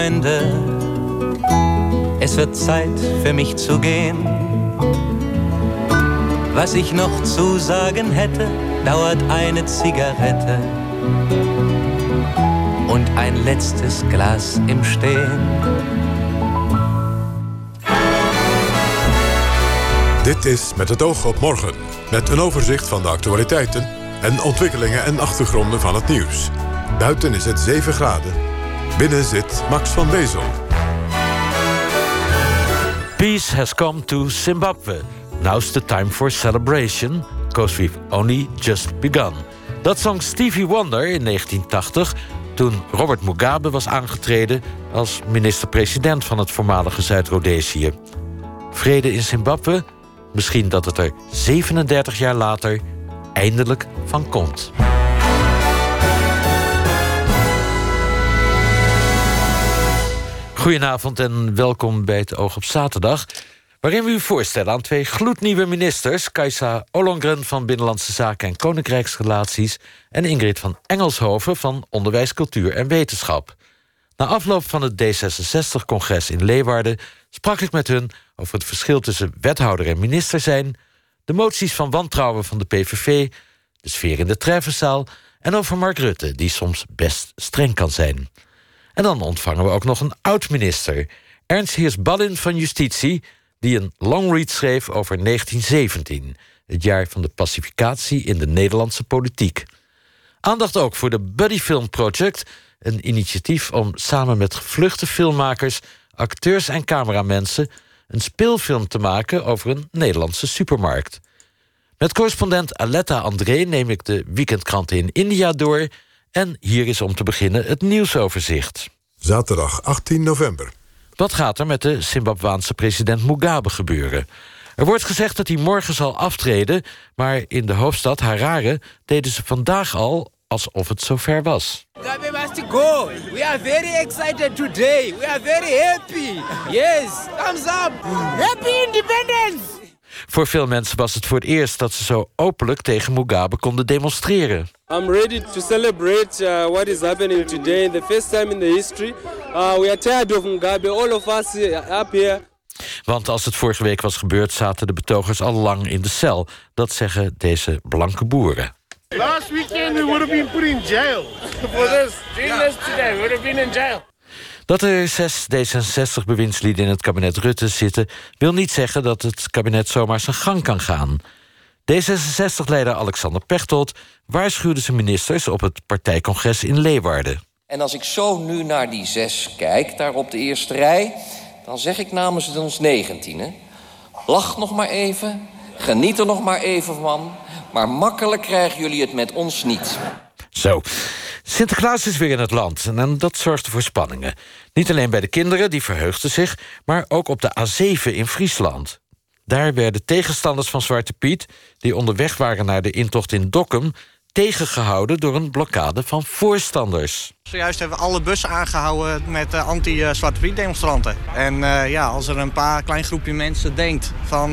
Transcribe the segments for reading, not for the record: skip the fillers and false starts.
Freunde, es wird Zeit für mich zu gehen. Was ich noch zu sagen hätte, dauert eine Zigarette und ein letztes Glas im Stehen. Dit is Met het oog op morgen, met een overzicht van de actualiteiten en ontwikkelingen en achtergronden van het nieuws. Buiten is het 7 graden. Binnen zit Max van Wezel. Peace has come to Zimbabwe. Now's the time for celebration, because we've only just begun. Dat zong Stevie Wonder in 1980... toen Robert Mugabe was aangetreden als minister-president van het voormalige Zuid-Rhodesië. Vrede in Zimbabwe? Misschien dat het er 37 jaar later eindelijk van komt. Goedenavond en welkom bij het Oog op Zaterdag, waarin we u voorstellen aan 2 gloednieuwe ministers, Kajsa Ollongren van Binnenlandse Zaken en Koninkrijksrelaties en Ingrid van Engelshoven van Onderwijs, Cultuur en Wetenschap. Na afloop van het D66-congres in Leeuwarden sprak ik met hun over het verschil tussen wethouder en minister zijn, de moties van wantrouwen van de PVV, de sfeer in de treffenzaal en over Mark Rutte, die soms best streng kan zijn. En dan ontvangen we ook nog een oud-minister, Ernst Heers-Ballin van Justitie, die een longread schreef over 1917, het jaar van de pacificatie in de Nederlandse politiek. Aandacht ook voor de Buddy Film Project, een initiatief om samen met gevluchte filmmakers, acteurs en cameramensen een speelfilm te maken over een Nederlandse supermarkt. Met correspondent Aletta André neem ik de weekendkranten in India door en hier is om te beginnen het nieuwsoverzicht. Zaterdag 18 november. Wat gaat er met de Zimbabwaanse president Mugabe gebeuren? Er wordt gezegd dat hij morgen zal aftreden, maar in de hoofdstad Harare deden ze vandaag al alsof het zover was. Mugabe must go. We are very excited today. We are very happy. Yes, thumbs up. Happy independence. Voor veel mensen was het voor het eerst dat ze zo openlijk tegen Mugabe konden demonstreren. I'm ready to celebrate what is happening today. The first time in the history. We are tired of Mugabe. All of us up here. Want als het vorige week was gebeurd, zaten de betogers al lang in de cel. Dat zeggen deze blanke boeren. Last weekend we would have been put in jail. For this, doing this today, we would have been in jail. Dat er 6 D66-bewindslieden in het kabinet Rutte zitten, wil niet zeggen dat het kabinet zomaar zijn gang kan gaan. D66-leider Alexander Pechtold waarschuwde zijn ministers op het partijcongres in Leeuwarden. En als ik zo nu naar die 6 kijk, daar op de eerste rij, dan zeg ik namens ons 19. Lach nog maar even, geniet er nog maar even van, maar makkelijk krijgen jullie het met ons niet. Zo, Sinterklaas is weer in het land en dat zorgde voor spanningen. Niet alleen bij de kinderen, die verheugden zich, maar ook op de A7 in Friesland. Daar werden tegenstanders van Zwarte Piet, die onderweg waren naar de intocht in Dokkum, tegengehouden door een blokkade van voorstanders. Zojuist hebben we alle bussen aangehouden met anti-Zwarte Piet demonstranten. En als er een klein groepje mensen denkt van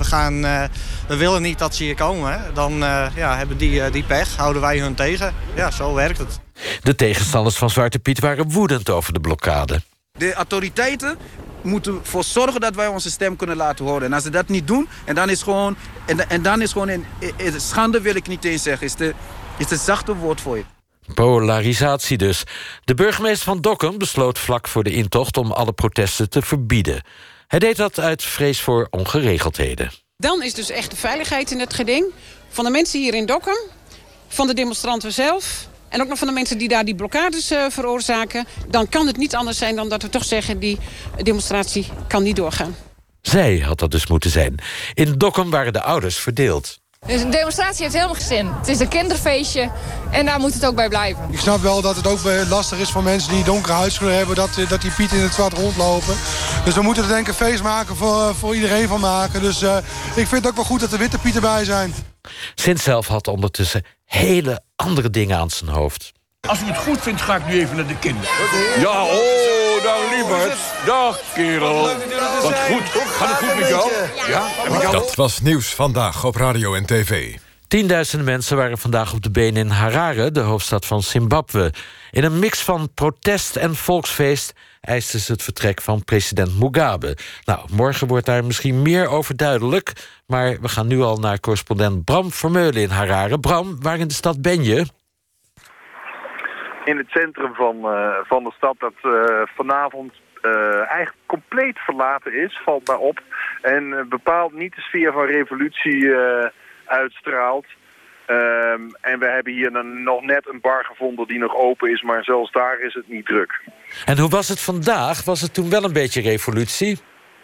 we willen niet dat ze hier komen, dan hebben die pech, houden wij hun tegen. Ja, zo werkt het. De tegenstanders van Zwarte Piet waren woedend over de blokkade. De autoriteiten moeten ervoor zorgen dat wij onze stem kunnen laten horen. En als ze dat niet doen, en dan is gewoon schande wil ik niet eens zeggen, is het zachte woord voor je. Polarisatie dus. De burgemeester van Dokkum besloot vlak voor de intocht om alle protesten te verbieden. Hij deed dat uit vrees voor ongeregeldheden. Dan is dus echt de veiligheid in het geding van de mensen hier in Dokkum, van de demonstranten zelf en ook nog van de mensen die daar die blokkades veroorzaken. Dan kan het niet anders zijn dan dat we toch zeggen, die demonstratie kan niet doorgaan. Zij had dat dus moeten zijn. In Dokkum waren de ouders verdeeld. Dus een demonstratie heeft helemaal geen zin. Het is een kinderfeestje en daar moet het ook bij blijven. Ik snap wel dat het ook lastig is voor mensen die donkere huidskleur hebben, dat die Piet in het zwart rondlopen. Dus we moeten er denk ik een feest maken voor iedereen van maken. Dus ik vind het ook wel goed dat de witte Piet erbij zijn. Sint zelf had ondertussen hele andere dingen aan zijn hoofd. Als u het goed vindt, ga ik nu even naar de kinderen. Ja, dag lieverd. Dag kerel. Wat goed. Gaat het goed met jou? Ja? Dat was Nieuws Vandaag op radio en tv. Tienduizenden mensen waren vandaag op de benen in Harare, de hoofdstad van Zimbabwe. In een mix van protest en volksfeest eisten ze het vertrek van president Mugabe. Nou, morgen wordt daar misschien meer over duidelijk, maar we gaan nu al naar correspondent Bram Vermeulen in Harare. Bram, waar in de stad ben je? In het centrum van de stad dat vanavond eigenlijk compleet verlaten is, valt mij op. En bepaald niet de sfeer van revolutie uitstraalt. En we hebben hier nog net een bar gevonden die nog open is, maar zelfs daar is het niet druk. En hoe was het vandaag? Was het toen wel een beetje revolutie?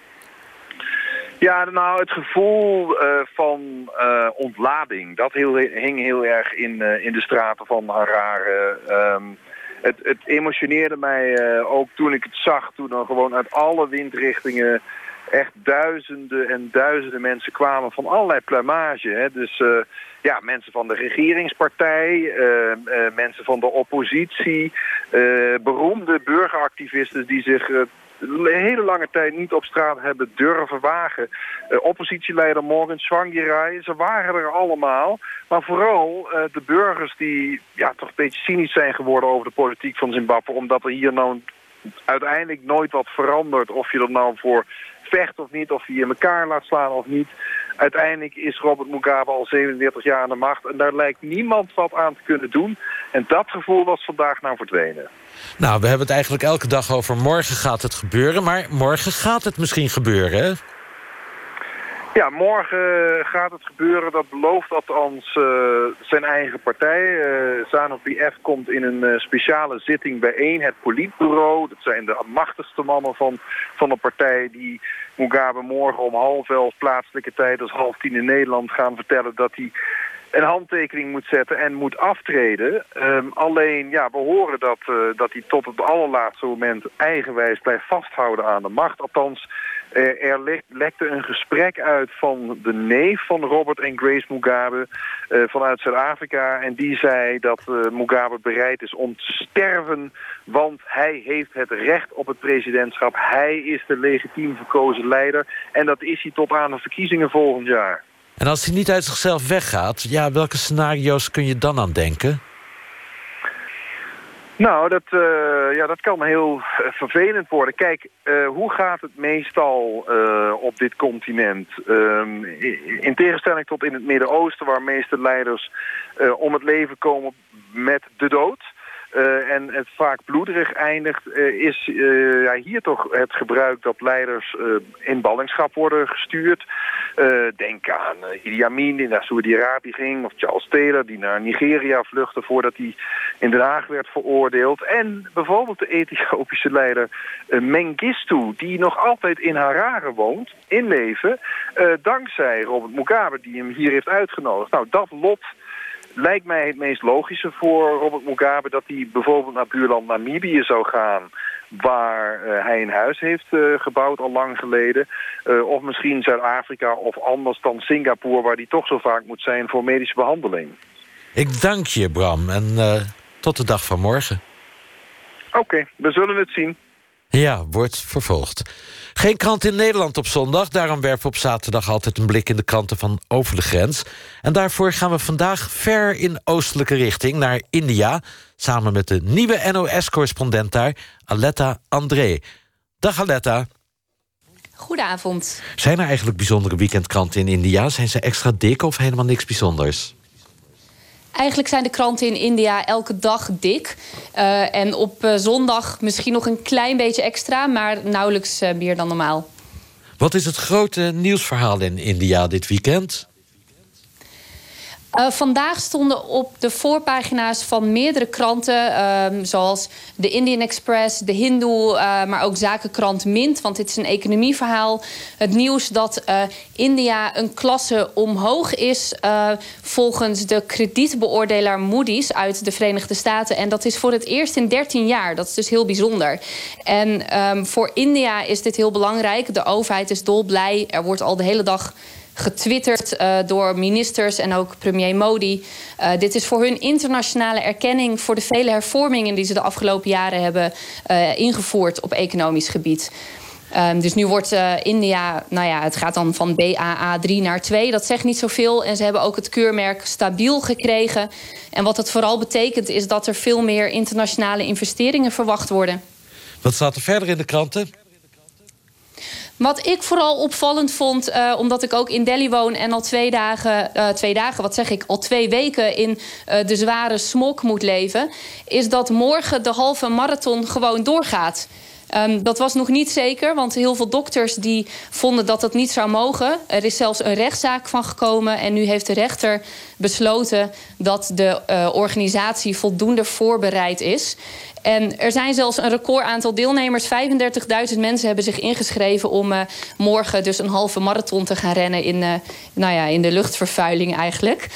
Ja, nou, het gevoel van ontlading, dat hing heel erg in de straten van Harare. Het emotioneerde mij ook toen ik het zag, toen dan gewoon uit alle windrichtingen echt duizenden en duizenden mensen kwamen van allerlei pluimage. Hè. Dus mensen van de regeringspartij, mensen van de oppositie, beroemde burgeractivisten die zich een hele lange tijd niet op straat hebben durven wagen. Oppositieleider Morgan Tsvangirai, ze waren er allemaal. Maar vooral de burgers die toch een beetje cynisch zijn geworden over de politiek van Zimbabwe, omdat er hier nou uiteindelijk nooit wat verandert. Of je er nou voor vecht of niet, of je in elkaar laat slaan of niet. Uiteindelijk is Robert Mugabe al 37 jaar aan de macht en daar lijkt niemand wat aan te kunnen doen. En dat gevoel was vandaag nou verdwenen. Nou, we hebben het eigenlijk elke dag over morgen gaat het gebeuren, maar morgen gaat het misschien gebeuren, hè? Ja, morgen gaat het gebeuren. Dat belooft althans zijn eigen partij. ZANU-PF komt in een speciale zitting bijeen. Het politbureau, dat zijn de machtigste mannen van de partij die Mugabe morgen om 11:30 plaatselijke tijd, dus 9:30 in Nederland, gaan vertellen dat hij een handtekening moet zetten en moet aftreden. Alleen, we horen dat hij tot het allerlaatste moment eigenwijs blijft vasthouden aan de macht. Althans, er lekte een gesprek uit van de neef van Robert en Grace Mugabe vanuit Zuid-Afrika. En die zei dat Mugabe bereid is om te sterven, want hij heeft het recht op het presidentschap. Hij is de legitiem verkozen leider en dat is hij tot aan de verkiezingen volgend jaar. En als hij niet uit zichzelf weggaat, welke scenario's kun je dan aan denken? Nou, dat kan heel vervelend worden. Kijk, hoe gaat het meestal op dit continent? In tegenstelling tot in het Midden-Oosten, waar meeste leiders om het leven komen met de dood, en het vaak bloederig eindigt, is hier toch het gebruik dat leiders in ballingschap worden gestuurd. Denk aan Idi Amin die naar Saudi-Arabië ging, of Charles Taylor die naar Nigeria vluchtte voordat hij in Den Haag werd veroordeeld. En bijvoorbeeld de Ethiopische leider Mengistu, die nog altijd in Harare woont, in leven, dankzij Robert Mugabe die hem hier heeft uitgenodigd. Nou, dat lot lijkt mij het meest logische voor Robert Mugabe, dat hij bijvoorbeeld naar buurland Namibië zou gaan, waar hij een huis heeft gebouwd al lang geleden. Of misschien Zuid-Afrika of anders dan Singapore, waar hij toch zo vaak moet zijn voor medische behandeling. Ik dank je, Bram, en tot de dag van morgen. Oké, we zullen het zien. Ja, wordt vervolgd. Geen krant in Nederland op zondag. Daarom werpen we op zaterdag altijd een blik in de kranten van over de grens. En daarvoor gaan we vandaag ver in oostelijke richting naar India, samen met de nieuwe NOS-correspondent daar, Aletta André. Dag Aletta. Goedenavond. Zijn er eigenlijk bijzondere weekendkranten in India? Zijn ze extra dik of helemaal niks bijzonders? Eigenlijk zijn de kranten in India elke dag dik. En op zondag misschien nog een klein beetje extra, maar nauwelijks meer dan normaal. Wat is het grote nieuwsverhaal in India dit weekend? Vandaag stonden op de voorpagina's van meerdere kranten, zoals de Indian Express, de Hindu, maar ook zakenkrant Mint, want dit is een economieverhaal. Het nieuws dat India een klasse omhoog is volgens de kredietbeoordelaar Moody's uit de Verenigde Staten. En dat is voor het eerst in 13 jaar. Dat is dus heel bijzonder. En voor India is dit heel belangrijk. De overheid is dolblij. Er wordt al de hele dag getwitterd door ministers en ook premier Modi. Dit is voor hun internationale erkenning voor de vele hervormingen die ze de afgelopen jaren hebben ingevoerd op economisch gebied. Dus nu wordt India, het gaat dan van BAA3 naar 2. Dat zegt niet zoveel. En ze hebben ook het keurmerk stabiel gekregen. En wat het vooral betekent is dat er veel meer internationale investeringen verwacht worden. Wat staat er verder in de kranten? Wat ik vooral opvallend vond, omdat ik ook in Delhi woon en al 2 weken in de zware smog moet leven, is dat morgen de halve marathon gewoon doorgaat. Dat was nog niet zeker, want heel veel dokters die vonden dat dat niet zou mogen. Er is zelfs een rechtszaak van gekomen en nu heeft de rechter besloten dat de organisatie voldoende voorbereid is. En er zijn zelfs een record aantal deelnemers. 35.000 mensen hebben zich ingeschreven om morgen dus een halve marathon te gaan rennen in de luchtvervuiling eigenlijk.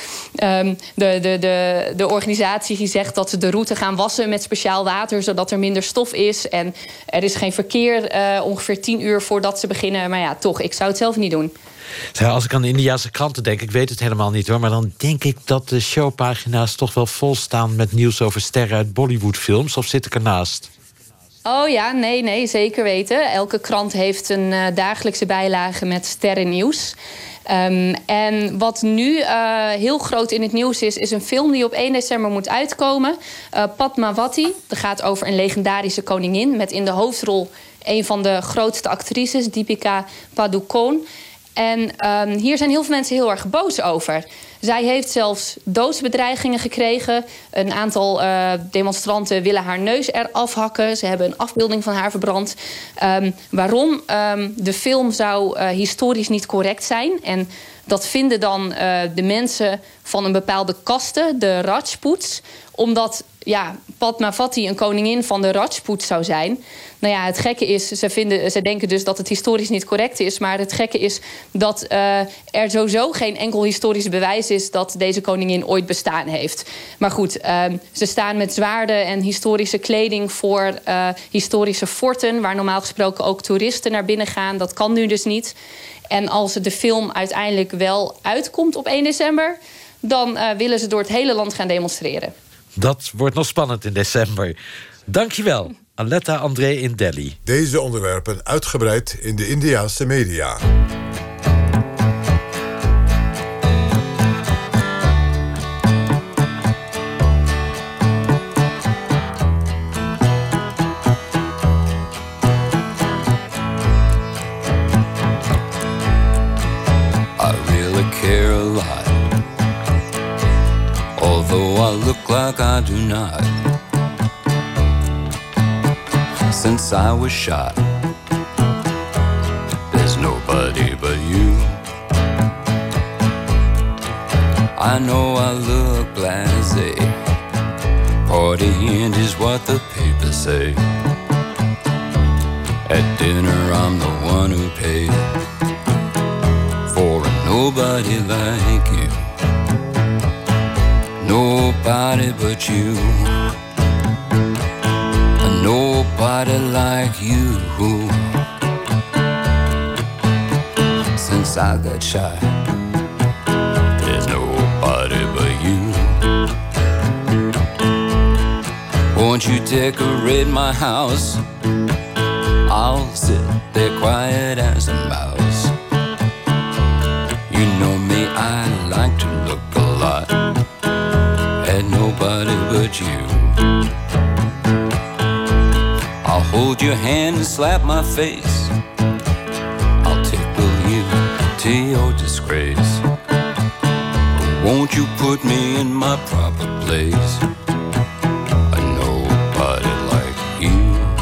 De organisatie die zegt dat ze de route gaan wassen met speciaal water, zodat er minder stof is. En er is geen verkeer ongeveer 10 uur voordat ze beginnen. Maar ja, toch, ik zou het zelf niet doen. Als ik aan de Indiase kranten denk, ik weet het helemaal niet hoor, maar dan denk ik dat de showpagina's toch wel vol staan met nieuws over sterren uit Bollywoodfilms, of zit ik ernaast? Oh ja, nee, zeker weten. Elke krant heeft een dagelijkse bijlage met sterrennieuws. En wat nu heel groot in het nieuws is een film die op 1 december moet uitkomen. Padmavati, dat gaat over een legendarische koningin met in de hoofdrol een van de grootste actrices, Deepika Padukone. En hier zijn heel veel mensen heel erg boos over. Zij heeft zelfs doodsbedreigingen gekregen. Een aantal demonstranten willen haar neus eraf hakken. Ze hebben een afbeelding van haar verbrand. Waarom? De film zou historisch niet correct zijn. En dat vinden dan de mensen van een bepaalde kaste, de Rajputs. Omdat Padmavati een koningin van de Rajputs zou zijn. Nou ja, het gekke is, ze denken dus dat het historisch niet correct is. Maar het gekke is dat er sowieso geen enkel historisch bewijs is dat deze koningin ooit bestaan heeft. Maar goed, ze staan met zwaarden en historische kleding voor historische forten, waar normaal gesproken ook toeristen naar binnen gaan. Dat kan nu dus niet. En als de film uiteindelijk wel uitkomt op 1 december... dan willen ze door het hele land gaan demonstreren. Dat wordt nog spannend in december. Dankjewel, Aletta André in Delhi. Deze onderwerpen uitgebreid in de Indiase media. Look like I do not. Since I was shot, there's nobody but you. I know I look blasé. Partying is what the papers say. At dinner I'm the one who paid for a nobody like you. Nobody but you. Nobody like you. Since I got shot, there's nobody but you. Won't you decorate my house? I'll sit there quiet as a mouse. You know me, I like to look a lot at nobody but you. I'll hold your hand and slap my face. I'll tickle you to your disgrace. Won't you put me in my proper place? A nobody like you.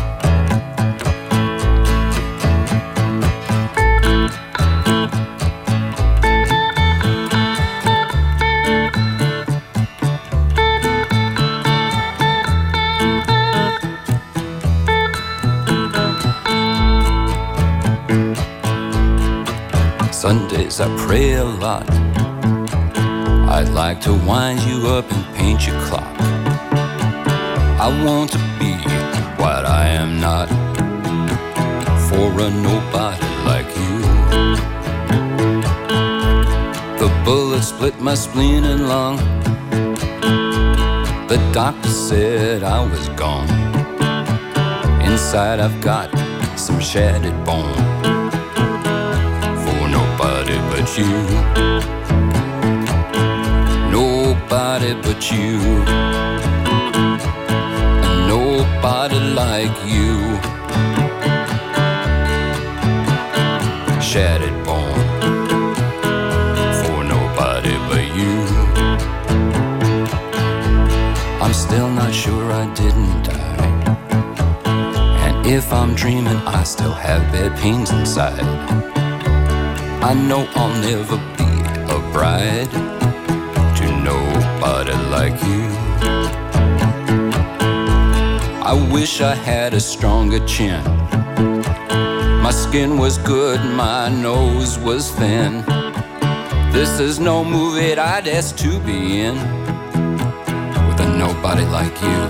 Sundays I pray a lot. I'd like to wind you up and paint your clock. I want to be what I am not, for a nobody like you. The bullet split my spleen and lung. The doctor said I was gone. Inside I've got some shattered bone for nobody but you. Nobody but you. Nobody like you. Shattered bone for nobody but you. I'm still not sure I didn't die, and if I'm dreaming I still have bad pains inside. I know I'll never be a bride to nobody like you. I wish I had a stronger chin. My skin was good, my nose was thin. This is no movie I'd ask to be in with a nobody like you.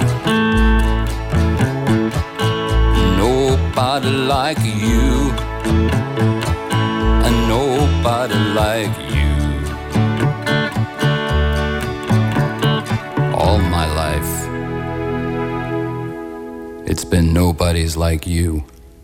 Nobody like you. A nobody like you. All my life it's been nobody's like you.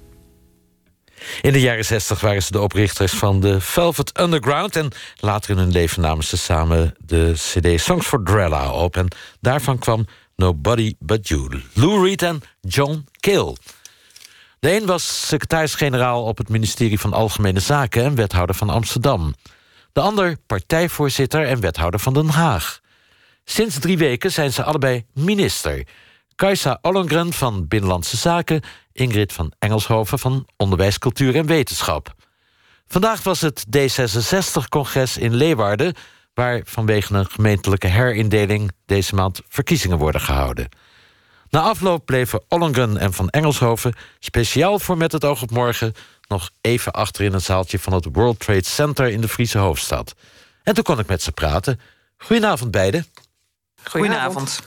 In de jaren 60 waren ze de oprichters van de Velvet Underground en later in hun leven namen ze samen de CD Songs for Drella op. En daarvan kwam Nobody But You. Lou Reed en John Cale. De een was secretaris-generaal op het ministerie van Algemene Zaken en wethouder van Amsterdam. De ander partijvoorzitter en wethouder van Den Haag. Sinds 3 weken zijn ze allebei minister. Kajsa Ollongren van Binnenlandse Zaken, Ingrid van Engelshoven van Onderwijs, Cultuur en Wetenschap. Vandaag was het D66-congres in Leeuwarden, waar vanwege een gemeentelijke herindeling deze maand verkiezingen worden gehouden. Na afloop bleven Ollongren en van Engelshoven speciaal voor Met het oog op morgen nog even achter in het zaaltje van het World Trade Center in de Friese hoofdstad. En toen kon ik met ze praten. Goedenavond beiden. Goedenavond.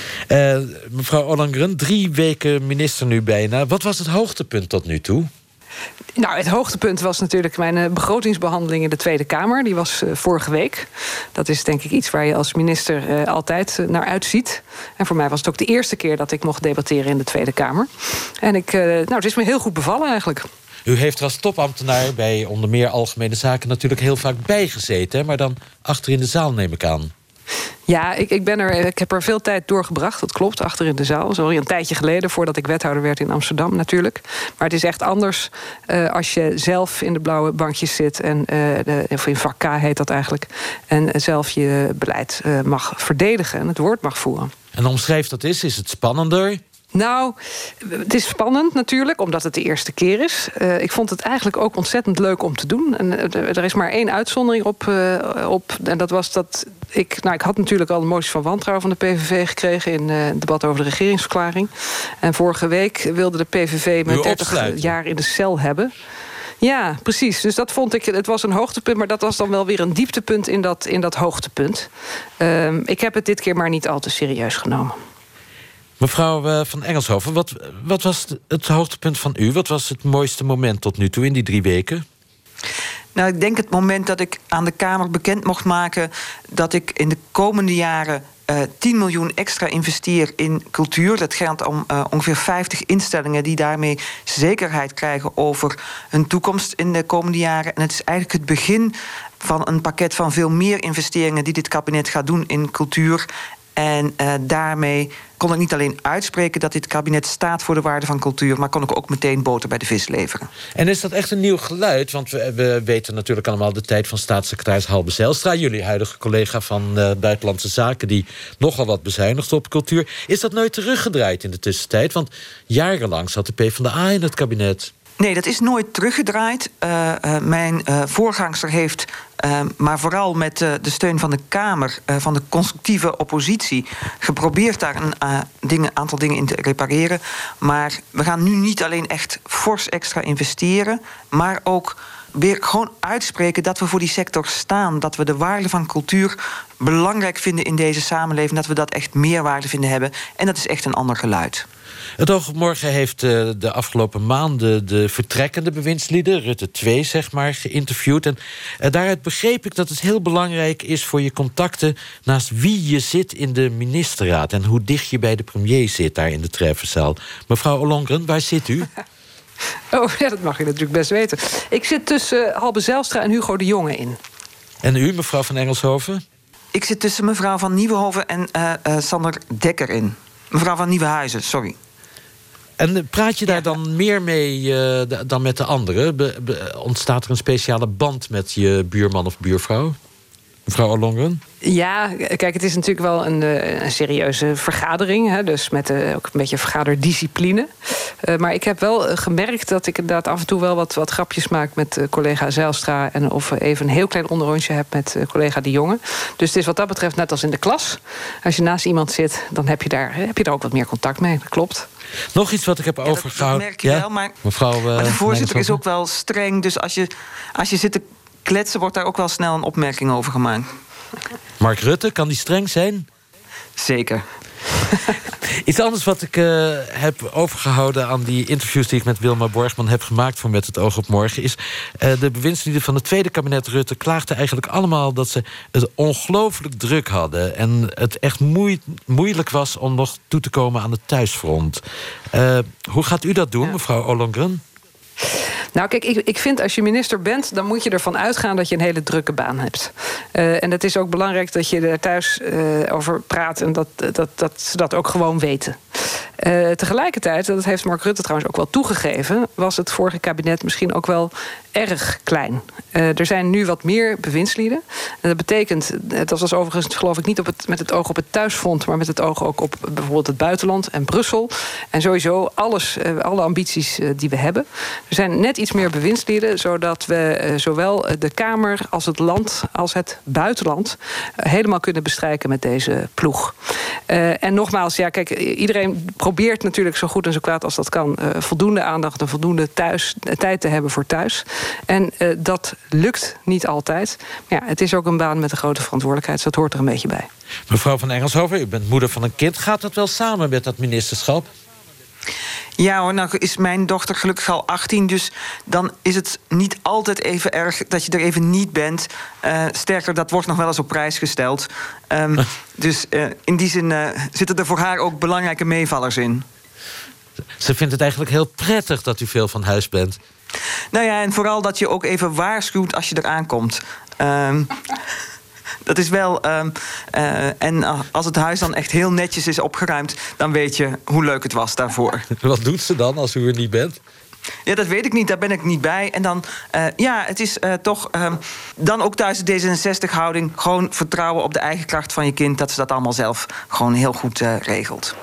Mevrouw Ollongren, 3 weken minister nu bijna. Wat was het hoogtepunt tot nu toe? Nou, het hoogtepunt was natuurlijk mijn begrotingsbehandeling in de Tweede Kamer. Die was vorige week. Dat is denk ik iets waar je als minister altijd naar uitziet. En voor mij was het ook de eerste keer dat ik mocht debatteren in de Tweede Kamer. En het is me heel goed bevallen eigenlijk. U heeft er als topambtenaar bij onder meer Algemene Zaken natuurlijk heel vaak bijgezeten, hè? Maar dan achter in de zaal neem ik aan. Ja, ik heb er veel tijd doorgebracht, dat klopt, achter in de zaal. Zo een tijdje geleden, voordat ik wethouder werd in Amsterdam natuurlijk. Maar het is echt anders als je zelf in de blauwe bankjes zit, of in vak K heet dat eigenlijk, en zelf je beleid mag verdedigen en het woord mag voeren. En omschrijf dat is het spannender? Nou, het is spannend natuurlijk, omdat het de eerste keer is. Ik vond het eigenlijk ook ontzettend leuk om te doen. En er is maar 1 uitzondering op. En dat was dat ik had natuurlijk al een motie van wantrouwen van de PVV gekregen in het debat over de regeringsverklaring. En vorige week wilde de PVV me 30 jaar in de cel hebben. Ja, precies. Dus dat vond ik, het was een hoogtepunt, maar dat was dan wel weer een dieptepunt in dat hoogtepunt. Ik heb het dit keer maar niet al te serieus genomen. Mevrouw van Engelshoven, wat was het hoogtepunt van u? Wat was het mooiste moment tot nu toe in die 3 weken? Nou, ik denk het moment dat ik aan de Kamer bekend mocht maken dat ik in de komende jaren 10 miljoen extra investeer in cultuur. Dat gaat om ongeveer 50 instellingen die daarmee zekerheid krijgen over hun toekomst in de komende jaren. En het is eigenlijk het begin van een pakket van veel meer investeringen die dit kabinet gaat doen in cultuur. En daarmee kon ik niet alleen uitspreken dat dit kabinet staat voor de waarde van cultuur, maar kon ik ook meteen boter bij de vis leveren. En is dat echt een nieuw geluid? Want we weten natuurlijk allemaal de tijd van staatssecretaris Halbe Zijlstra, jullie huidige collega van Buitenlandse Zaken, die nogal wat bezuinigt op cultuur. Is dat nooit teruggedraaid in de tussentijd? Want jarenlang zat de PvdA in het kabinet. Nee, dat is nooit teruggedraaid. Mijn voorgangster heeft, maar vooral met de steun van de Kamer, van de constructieve oppositie, geprobeerd daar een aantal dingen in te repareren. Maar we gaan nu niet alleen echt fors extra investeren, maar ook weer gewoon uitspreken dat we voor die sector staan. Dat we de waarde van cultuur belangrijk vinden in deze samenleving. Dat we dat echt meerwaarde vinden hebben. En dat is echt een ander geluid. Het Oog op Morgen heeft de afgelopen maanden de vertrekkende bewindslieden, Rutte 2 zeg maar, geïnterviewd. En daaruit begreep ik dat het heel belangrijk is voor je contacten naast wie je zit in de ministerraad en hoe dicht je bij de premier zit daar in de treffenzaal. Mevrouw Ollongren, waar zit u? Oh, ja, dat mag je natuurlijk best weten. Ik zit tussen Halbe Zijlstra en Hugo de Jonge in. En u, mevrouw van Engelshoven? Ik zit tussen mevrouw van Nieuwenhoven en Sander Dekker in. Mevrouw van Nieuwenhuizen, sorry. En praat je daar dan meer mee dan met de anderen? Ontstaat er een speciale band met je buurman of buurvrouw? Mevrouw Ollongren? Ja, kijk, het is natuurlijk wel een serieuze vergadering. Hè, dus met ook een beetje vergaderdiscipline. Maar ik heb wel gemerkt dat ik inderdaad af en toe wel wat grapjes maak met collega Zijlstra. En of even een heel klein onderrondje heb met collega De Jonge. Dus het is wat dat betreft net als in de klas. Als je naast iemand zit, dan heb je daar ook wat meer contact mee. Dat klopt. Nog iets wat ik heb overgehouden. Dat merk je wel, maar de voorzitter is ook wel streng. Dus als je zit te kletsen, wordt daar ook wel snel een opmerking over gemaakt. Mark Rutte, kan die streng zijn? Zeker. Iets anders wat ik heb overgehouden aan die interviews die ik met Wilma Borgman heb gemaakt voor Met het Oog op Morgen, is de bewindslieden van het tweede kabinet Rutte klaagden eigenlijk allemaal dat ze het ongelooflijk druk hadden en het echt moeilijk was om nog toe te komen aan het thuisfront. Hoe gaat u dat doen, mevrouw Ollongren? Nou, kijk, ik vind als je minister bent, dan moet je ervan uitgaan dat je een hele drukke baan hebt. En het is ook belangrijk dat je er thuis over praat en dat ze dat ook gewoon weten. Tegelijkertijd, dat heeft Mark Rutte trouwens ook wel toegegeven, was het vorige kabinet misschien ook wel erg klein. Er zijn nu wat meer bewindslieden. En dat betekent, dat was overigens geloof ik niet met het oog op het thuisfront, maar met het oog ook op bijvoorbeeld het buitenland en Brussel. En sowieso alle ambities die we hebben. Er zijn net iets meer bewindslieden, zodat we zowel de Kamer als het land als het buitenland helemaal kunnen bestrijken met deze ploeg. En nogmaals, ja, kijk, iedereen probeert natuurlijk zo goed en zo kwaad als dat kan voldoende aandacht en voldoende tijd te hebben voor thuis. En dat lukt niet altijd. Maar ja, het is ook een baan met een grote verantwoordelijkheid, dus dat hoort er een beetje bij. Mevrouw van Engelshoven, u bent moeder van een kind. Gaat dat wel samen met dat ministerschap? Ja hoor, nou is mijn dochter gelukkig al 18... dus dan is het niet altijd even erg dat je er even niet bent. Sterker, dat wordt nog wel eens op prijs gesteld. Dus in die zin zitten er voor haar ook belangrijke meevallers in. Ze vindt het eigenlijk heel prettig dat u veel van huis bent. Nou ja, en vooral dat je ook even waarschuwt als je eraan komt. Dat is wel... en als het huis dan echt heel netjes is opgeruimd, dan weet je hoe leuk het was daarvoor. Wat doet ze dan als u er niet bent? Ja, dat weet ik niet, daar ben ik niet bij. En dan, het is toch... dan ook thuis de D66-houding. Gewoon vertrouwen op de eigen kracht van je kind, dat ze dat allemaal zelf gewoon heel goed regelt.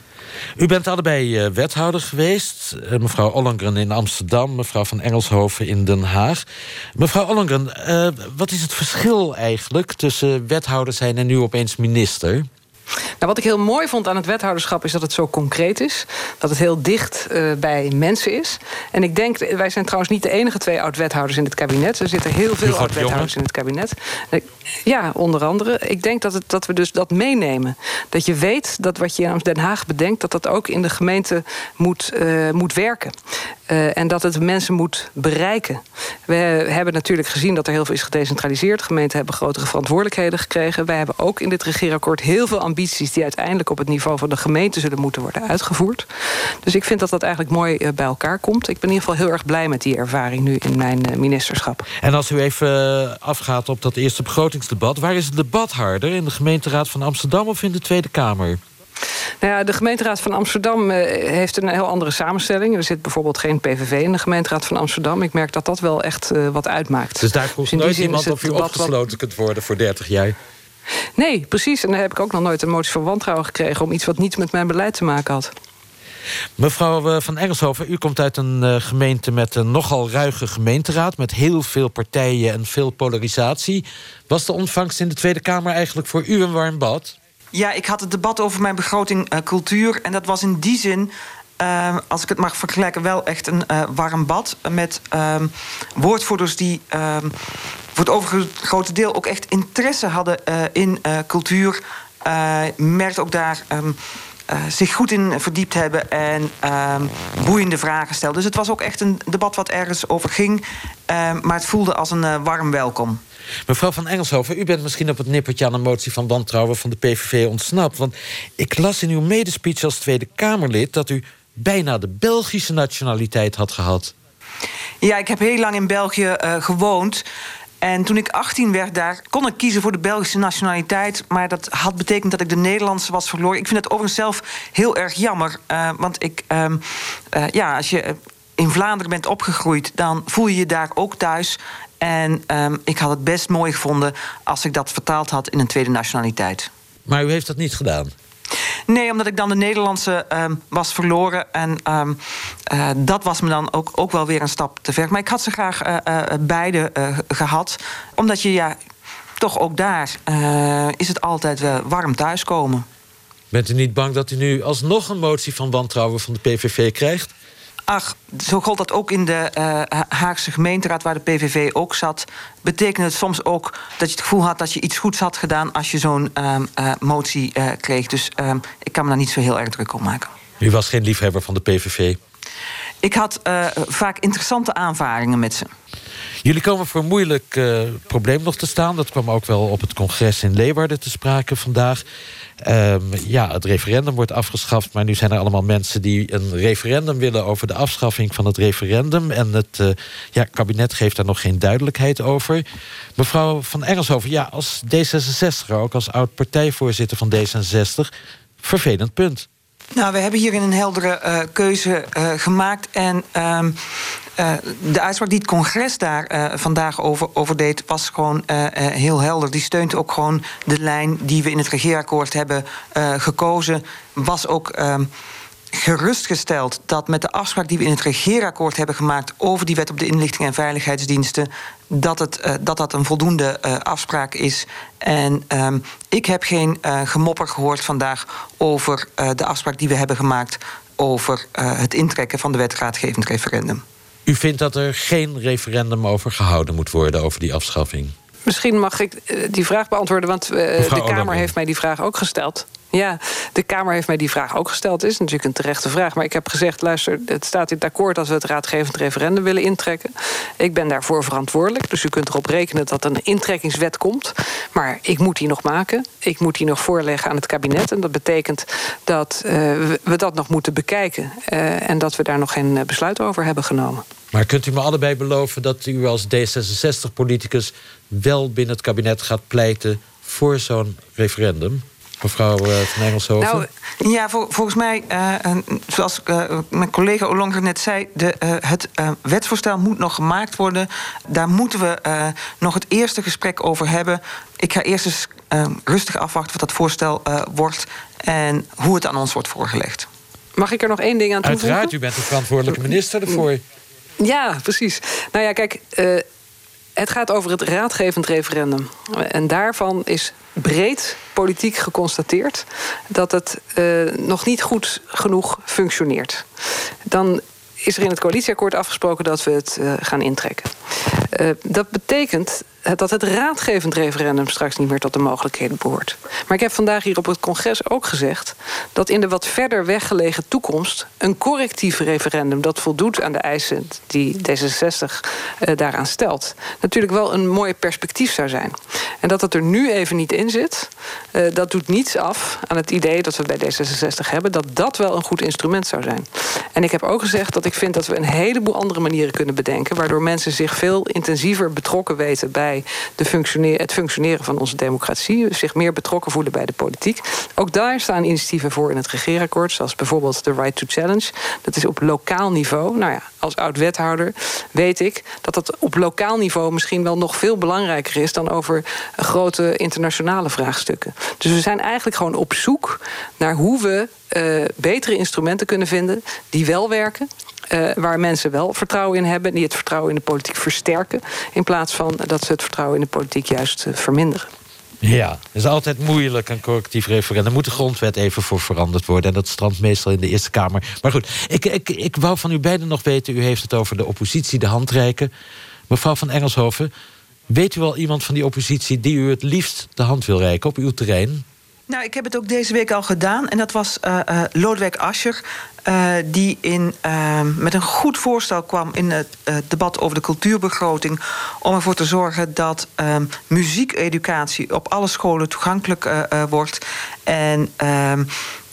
U bent allebei wethouder geweest. Mevrouw Ollongren in Amsterdam, mevrouw van Engelshoven in Den Haag. Mevrouw Ollongren, wat is het verschil eigenlijk tussen wethouder zijn en nu opeens minister? Nou, wat ik heel mooi vond aan het wethouderschap is dat het zo concreet is. Dat het heel dicht bij mensen is. En ik denk, wij zijn trouwens niet de enige 2 oud-wethouders in het kabinet. Er zitten heel veel oud-wethouders in het kabinet. Ja, onder andere. Ik denk dat we dus dat meenemen. Dat je weet dat wat je in Den Haag bedenkt, dat ook in de gemeente moet werken. En dat het mensen moet bereiken. We hebben natuurlijk gezien dat er heel veel is gedecentraliseerd. Gemeenten hebben grotere verantwoordelijkheden gekregen. Wij hebben ook in dit regeerakkoord heel veel ambities die uiteindelijk op het niveau van de gemeente zullen moeten worden uitgevoerd. Dus ik vind dat dat eigenlijk mooi bij elkaar komt. Ik ben in ieder geval heel erg blij met die ervaring nu in mijn ministerschap. En als u even afgaat op dat eerste begrotingsdebat, waar is het debat harder? In de gemeenteraad van Amsterdam of in de Tweede Kamer? Nou ja, de gemeenteraad van Amsterdam heeft een heel andere samenstelling. Er zit bijvoorbeeld geen PVV in de gemeenteraad van Amsterdam. Ik merk dat dat wel echt wat uitmaakt. Dus daar vroeg nooit iemand of u opgesloten kunt worden voor 30 jaar? Nee, precies. En dan heb ik ook nog nooit een motie van wantrouwen gekregen om iets wat niets met mijn beleid te maken had. Mevrouw van Engelshoven, u komt uit een gemeente met een nogal ruige gemeenteraad, met heel veel partijen en veel polarisatie. Was de ontvangst in de Tweede Kamer eigenlijk voor u een warm bad? Ja, ik had het debat over mijn begroting cultuur. En dat was in die zin, als ik het mag vergelijken, wel echt een warm bad. Met woordvoerders die voor het overgrote deel ook echt interesse hadden in cultuur. Merkt ook daar zich goed in verdiept hebben en boeiende vragen stelden. Dus het was ook echt een debat wat ergens over ging. Maar het voelde als een warm welkom. Mevrouw van Engelshoven, u bent misschien op het nippertje aan een motie van wantrouwen van de PVV ontsnapt. Want ik las in uw medespeech als Tweede Kamerlid dat u bijna de Belgische nationaliteit had gehad. Ja, ik heb heel lang in België gewoond. En toen ik 18 werd daar, kon ik kiezen voor de Belgische nationaliteit. Maar dat had betekend dat ik de Nederlandse was verloren. Ik vind het overigens zelf heel erg jammer. Want als je in Vlaanderen bent opgegroeid, dan voel je je daar ook thuis. En ik had het best mooi gevonden als ik dat vertaald had in een tweede nationaliteit. Maar u heeft dat niet gedaan? Nee, omdat ik dan de Nederlandse was verloren. En dat was me dan ook wel weer een stap te ver. Maar ik had ze graag beide gehad. Omdat je toch ook daar is het altijd warm thuiskomen. Bent u niet bang dat u nu alsnog een motie van wantrouwen van de PVV krijgt? Ach, zo gold dat ook in de Haagse gemeenteraad, waar de PVV ook zat. Betekende het soms ook dat je het gevoel had dat je iets goeds had gedaan als je zo'n motie kreeg. Dus ik kan me daar niet zo heel erg druk om maken. U was geen liefhebber van de PVV? Ik had vaak interessante aanvaringen met ze. Jullie komen voor een moeilijk probleem nog te staan. Dat kwam ook wel op het congres in Leeuwarden te sprake vandaag. Het referendum wordt afgeschaft, maar nu zijn er allemaal mensen die een referendum willen over de afschaffing van het referendum. En het kabinet geeft daar nog geen duidelijkheid over. Mevrouw van Engelshoven, als D66, ook als oud-partijvoorzitter van D66, vervelend punt. Nou, we hebben hierin een heldere keuze gemaakt. En de uitspraak die het congres daar vandaag over deed, was gewoon heel helder. Die steunt ook gewoon de lijn die we in het regeerakkoord hebben gekozen. Was ook gerustgesteld dat met de afspraak die we in het regeerakkoord hebben gemaakt over die wet op de inlichting en veiligheidsdiensten, dat een voldoende afspraak is. En ik heb geen gemopper gehoord vandaag over de afspraak die we hebben gemaakt over het intrekken van de wet raadgevend referendum. U vindt dat er geen referendum over gehouden moet worden over die afschaffing? Misschien mag ik die vraag beantwoorden, want de Kamer heeft mij die vraag ook gesteld. Ja, de Kamer heeft mij die vraag ook gesteld. Het is natuurlijk een terechte vraag. Maar ik heb gezegd, luister, het staat in het akkoord dat we het raadgevend referendum willen intrekken. Ik ben daarvoor verantwoordelijk. Dus u kunt erop rekenen dat een intrekkingswet komt. Maar ik moet die nog maken. Ik moet die nog voorleggen aan het kabinet. En dat betekent dat we dat nog moeten bekijken. En dat we daar nog geen besluit over hebben genomen. Maar kunt u me allebei beloven dat u als D66-politicus wel binnen het kabinet gaat pleiten voor zo'n referendum? Mevrouw van Engelshoven? Nou, ja, volgens mij, zoals mijn collega Ollongren net zei, het wetsvoorstel moet nog gemaakt worden. Daar moeten we nog het eerste gesprek over hebben. Ik ga eerst eens rustig afwachten wat dat voorstel wordt en hoe het aan ons wordt voorgelegd. Mag ik er nog één ding aan toevoegen? Uiteraard, u bent de verantwoordelijke minister ervoor. Ja, precies. Nou ja, kijk, het gaat over het raadgevend referendum. En daarvan is breed politiek geconstateerd dat het nog niet goed genoeg functioneert. Dan is er in het coalitieakkoord afgesproken dat we het gaan intrekken. Dat betekent dat het raadgevend referendum straks niet meer tot de mogelijkheden behoort. Maar ik heb vandaag hier op het congres ook gezegd dat in de wat verder weggelegen toekomst een correctief referendum dat voldoet aan de eisen die D66 daaraan stelt, natuurlijk wel een mooi perspectief zou zijn. En dat het er nu even niet in zit, dat doet niets af aan het idee dat we bij D66 hebben, dat dat wel een goed instrument zou zijn. En ik heb ook gezegd dat ik vind dat we een heleboel andere manieren kunnen bedenken, waardoor mensen zich veel intensiever betrokken weten bij het functioneren van onze democratie, zich meer betrokken voelen bij de politiek. Ook daar staan initiatieven voor in het regeerakkoord, zoals bijvoorbeeld de Right to Challenge. Dat is op lokaal niveau. Nou ja, als oud-wethouder weet ik dat dat op lokaal niveau misschien wel nog veel belangrijker is dan over grote internationale vraagstukken. Dus we zijn eigenlijk gewoon op zoek naar hoe we betere instrumenten kunnen vinden die wel werken. Waar mensen wel vertrouwen in hebben, die het vertrouwen in de politiek versterken, in plaats van dat ze het vertrouwen in de politiek juist verminderen. Ja, het is altijd moeilijk, een correctief referendum. Moet de grondwet even voor veranderd worden. En dat strandt meestal in de Eerste Kamer. Maar goed, ik wou van u beiden nog weten, u heeft het over de oppositie, de handreiken. Mevrouw van Engelshoven, weet u al iemand van die oppositie die u het liefst de hand wil reiken op uw terrein? Nou, ik heb het ook deze week al gedaan. En dat was Lodewijk Asscher, die met een goed voorstel kwam in het debat over de cultuurbegroting, om ervoor te zorgen dat muziekeducatie op alle scholen toegankelijk wordt. En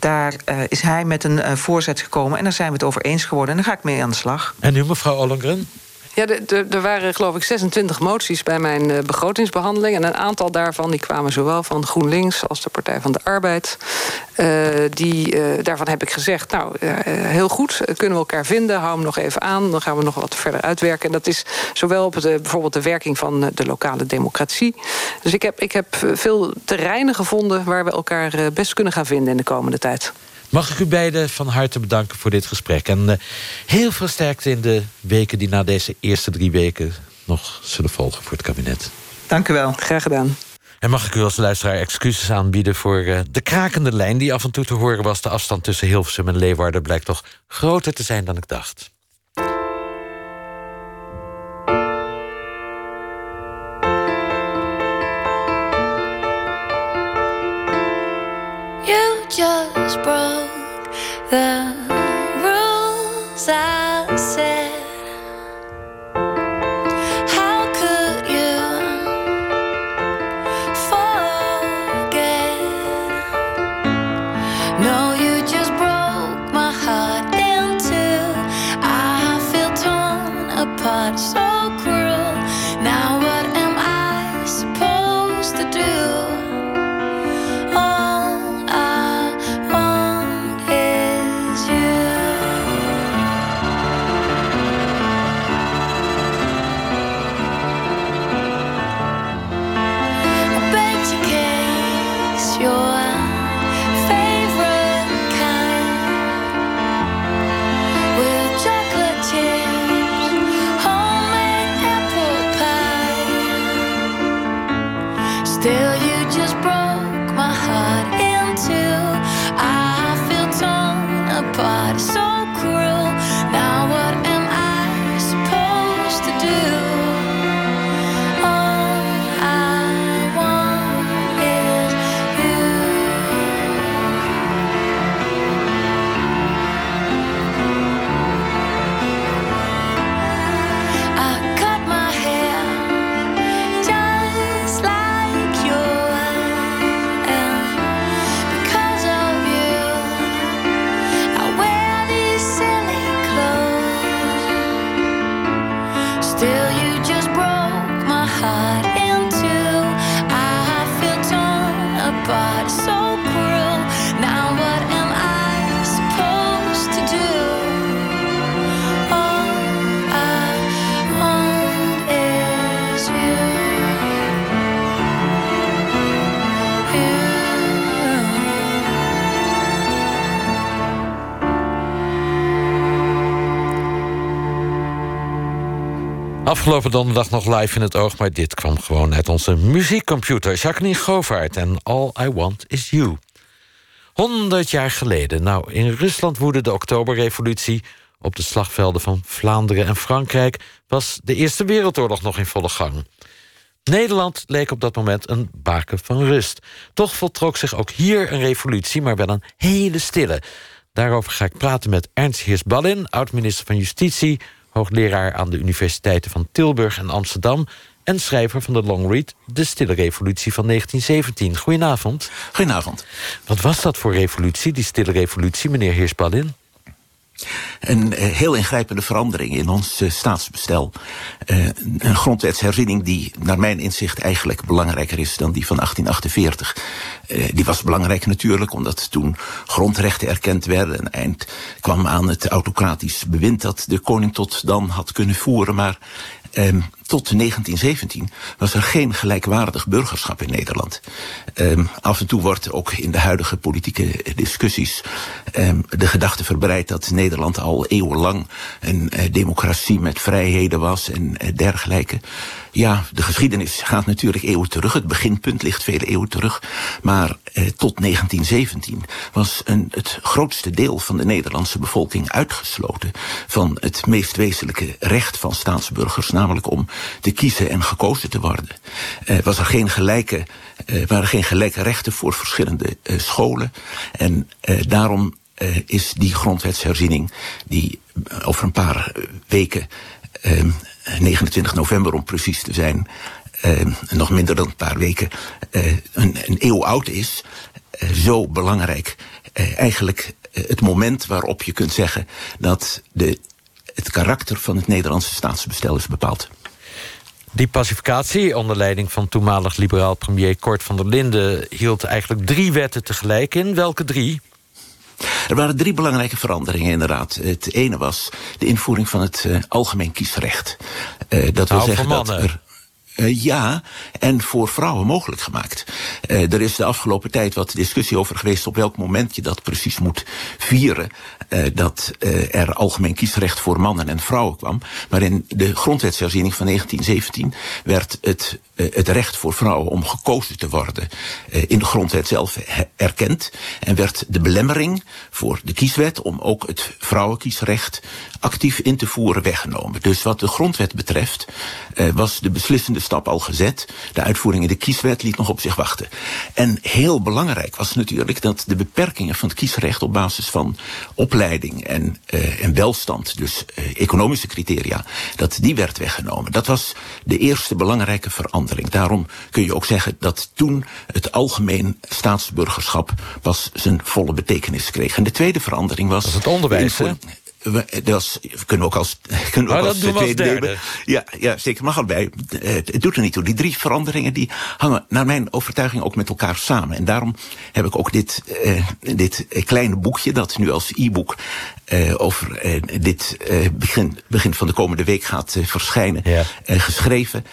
Daar is hij met een voorzet gekomen en daar zijn we het over eens geworden. En daar ga ik mee aan de slag. En nu, mevrouw Ollongren? Ja, er waren geloof ik 26 moties bij mijn begrotingsbehandeling. En een aantal daarvan die kwamen zowel van GroenLinks als de Partij van de Arbeid. Daarvan heb ik gezegd, nou, heel goed, kunnen we elkaar vinden. Hou hem nog even aan, dan gaan we nog wat verder uitwerken. En dat is zowel op bijvoorbeeld de werking van de lokale democratie. Dus ik heb veel terreinen gevonden waar we elkaar best kunnen gaan vinden in de komende tijd. Mag ik u beiden van harte bedanken voor dit gesprek. En heel veel sterkte in de weken die na deze eerste 3 weken nog zullen volgen voor het kabinet. Dank u wel. Graag gedaan. En mag ik u als luisteraar excuses aanbieden voor de krakende lijn die af en toe te horen was. De afstand tussen Hilversum en Leeuwarden blijkt toch groter te zijn dan ik dacht. You just broke the rules I set. How could you forget? No, you just broke my heart in two. I feel torn apart, so cruel. Now what am I supposed to do? Still, you just broke my heart in two. I feel torn apart, so cruel. Now what am I supposed to do? All I want is you. I cut my hair just like because of you, I wear these silly clothes. Still, you just broke my heart in two. I feel torn apart, so cruel. Now what am I supposed to do? All I want is you. Afgelopen donderdag nog live in het oog, maar dit kwam gewoon uit onze muziekcomputer. Jacqueline Govaert en All I Want Is You. 100 jaar geleden. Nou, in Rusland woedde de Oktoberrevolutie. Op de slagvelden van Vlaanderen en Frankrijk was de Eerste Wereldoorlog nog in volle gang. Nederland leek op dat moment een baken van rust. Toch voltrok zich ook hier een revolutie, maar wel een hele stille. Daarover ga ik praten met Ernst Heers-Ballin, oud-minister van Justitie, hoogleraar aan de universiteiten van Tilburg en Amsterdam en schrijver van de longread De Stille Revolutie van 1917. Goedenavond. Goedenavond. Wat was dat voor revolutie, die Stille Revolutie, meneer Heers-Ballin? Een heel ingrijpende verandering in ons staatsbestel. Een grondwetsherziening die naar mijn inzicht eigenlijk belangrijker is dan die van 1848. Die was belangrijk natuurlijk, omdat toen grondrechten erkend werden. Een eind kwam aan het autocratisch bewind dat de koning tot dan had kunnen voeren. Maar tot 1917 was er geen gelijkwaardig burgerschap in Nederland. Af en toe wordt ook in de huidige politieke discussies de gedachte verbreid dat Nederland al eeuwenlang een democratie met vrijheden was en dergelijke. Ja, de geschiedenis gaat natuurlijk eeuwen terug. Het beginpunt ligt vele eeuwen terug. Maar tot 1917 was het grootste deel van de Nederlandse bevolking uitgesloten van het meest wezenlijke recht van staatsburgers, namelijk om te kiezen en gekozen te worden. Waren geen gelijke rechten voor verschillende scholen. En daarom is die grondwetsherziening, die over een paar weken, 29 november om precies te zijn, nog minder dan een paar weken, een eeuw oud is, zo belangrijk. eigenlijk het moment waarop je kunt zeggen dat het karakter van het Nederlandse staatsbestel is bepaald. Die pacificatie onder leiding van toenmalig liberaal premier Cort van der Linden hield eigenlijk 3 wetten tegelijk in. Welke 3? Er waren 3 belangrijke veranderingen inderdaad. Het ene was de invoering van het algemeen kiesrecht. Dat wil zeggen dat er... ja, en voor vrouwen mogelijk gemaakt. Er is de afgelopen tijd wat discussie over geweest op welk moment je dat precies moet vieren. Dat er algemeen kiesrecht voor mannen en vrouwen kwam. Maar in de grondwetsherziening van 1917 werd het recht voor vrouwen om gekozen te worden in de grondwet zelf erkend. En werd de belemmering voor de kieswet om ook het vrouwenkiesrecht actief in te voeren weggenomen. Dus wat de grondwet betreft was de beslissende stap al gezet. De uitvoering in de kieswet liet nog op zich wachten. En heel belangrijk was natuurlijk dat de beperkingen van het kiesrecht op basis van opleiding en welstand, dus economische criteria, dat die werd weggenomen. Dat was de eerste belangrijke verandering. Daarom kun je ook zeggen dat toen het algemeen staatsburgerschap pas zijn volle betekenis kreeg. En de tweede verandering was... Dat is het onderwijs, hè? Dat kunnen we ook als tweede nemen. Ja, zeker, mag erbij. Het doet er niet toe. Die 3 veranderingen die hangen naar mijn overtuiging ook met elkaar samen. En daarom heb ik ook dit kleine boekje, dat nu als e-book over dit begin van de komende week gaat verschijnen, geschreven.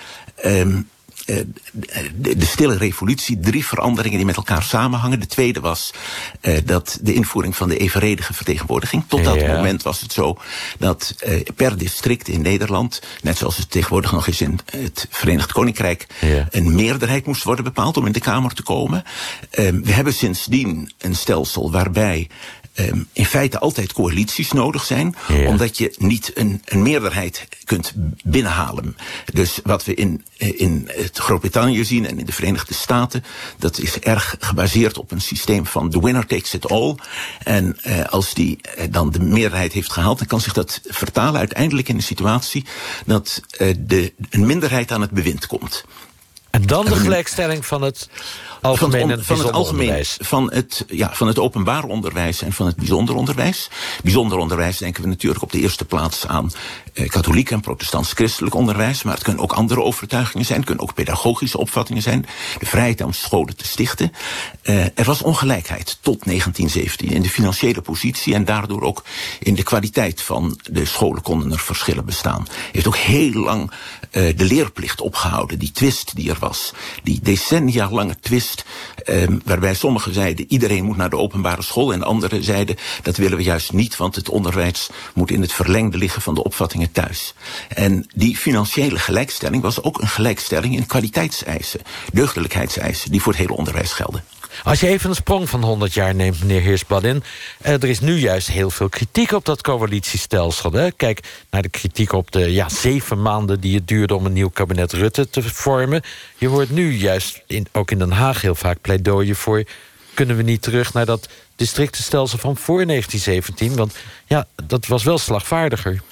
De stille revolutie, 3 veranderingen die met elkaar samenhangen. De tweede was dat de invoering van de evenredige vertegenwoordiging. Tot dat moment was het zo dat per district in Nederland, net zoals het tegenwoordig nog is in het Verenigd Koninkrijk, een meerderheid moest worden bepaald om in de Kamer te komen. We hebben sindsdien een stelsel waarbij in feite altijd coalities nodig zijn, omdat je niet een meerderheid kunt binnenhalen. Dus wat we in het Groot-Brittannië zien en in de Verenigde Staten, dat is erg gebaseerd op een systeem van the winner takes it all. En als die dan de meerderheid heeft gehaald, dan kan zich dat vertalen uiteindelijk in een situatie dat een minderheid aan het bewind komt. En dan de gelijkstelling van het algemeen en het bijzonder onderwijs. Van het openbaar onderwijs en van het bijzonder onderwijs. Bijzonder onderwijs denken we natuurlijk op de eerste plaats aan katholiek en protestants-christelijk onderwijs. Maar het kunnen ook andere overtuigingen zijn. Het kunnen ook pedagogische opvattingen zijn. De vrijheid om scholen te stichten. Er was ongelijkheid tot 1917 in de financiële positie. En daardoor ook in de kwaliteit van de scholen konden er verschillen bestaan. Heeft ook heel lang de leerplicht opgehouden. Die twist die er was. Die decennia lange twist. Waarbij sommigen zeiden iedereen moet naar de openbare school. En anderen zeiden dat willen we juist niet. Want het onderwijs moet in het verlengde liggen van de opvattingen thuis. En die financiële gelijkstelling was ook een gelijkstelling in kwaliteitseisen. Deugdelijkheidseisen die voor het hele onderwijs gelden. Als je even een sprong van 100 jaar neemt, meneer Heersbladin, er is nu juist heel veel kritiek op dat coalitiestelsel. Hè? Kijk naar de kritiek op de 7 maanden die het duurde om een nieuw kabinet Rutte te vormen. Je hoort nu juist, ook in Den Haag heel vaak pleidooien voor, kunnen we niet terug naar dat districtenstelsel van voor 1917? Want dat was wel slagvaardiger.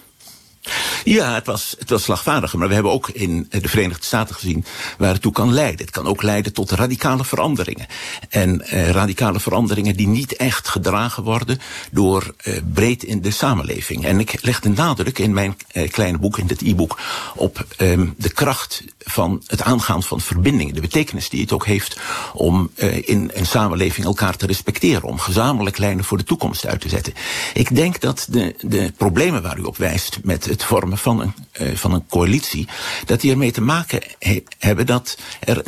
Ja, het was slagvaardiger, maar we hebben ook in de Verenigde Staten gezien waar het toe kan leiden. Het kan ook leiden tot radicale veranderingen. En radicale veranderingen die niet echt gedragen worden door breed in de samenleving. En ik leg de nadruk in mijn kleine boek, in dit e-book, op de kracht van het aangaan van verbindingen. De betekenis die het ook heeft om in een samenleving elkaar te respecteren. Om gezamenlijk lijnen voor de toekomst uit te zetten. Ik denk dat de problemen waar u op wijst met het vormen van een coalitie, dat die ermee te maken hebben dat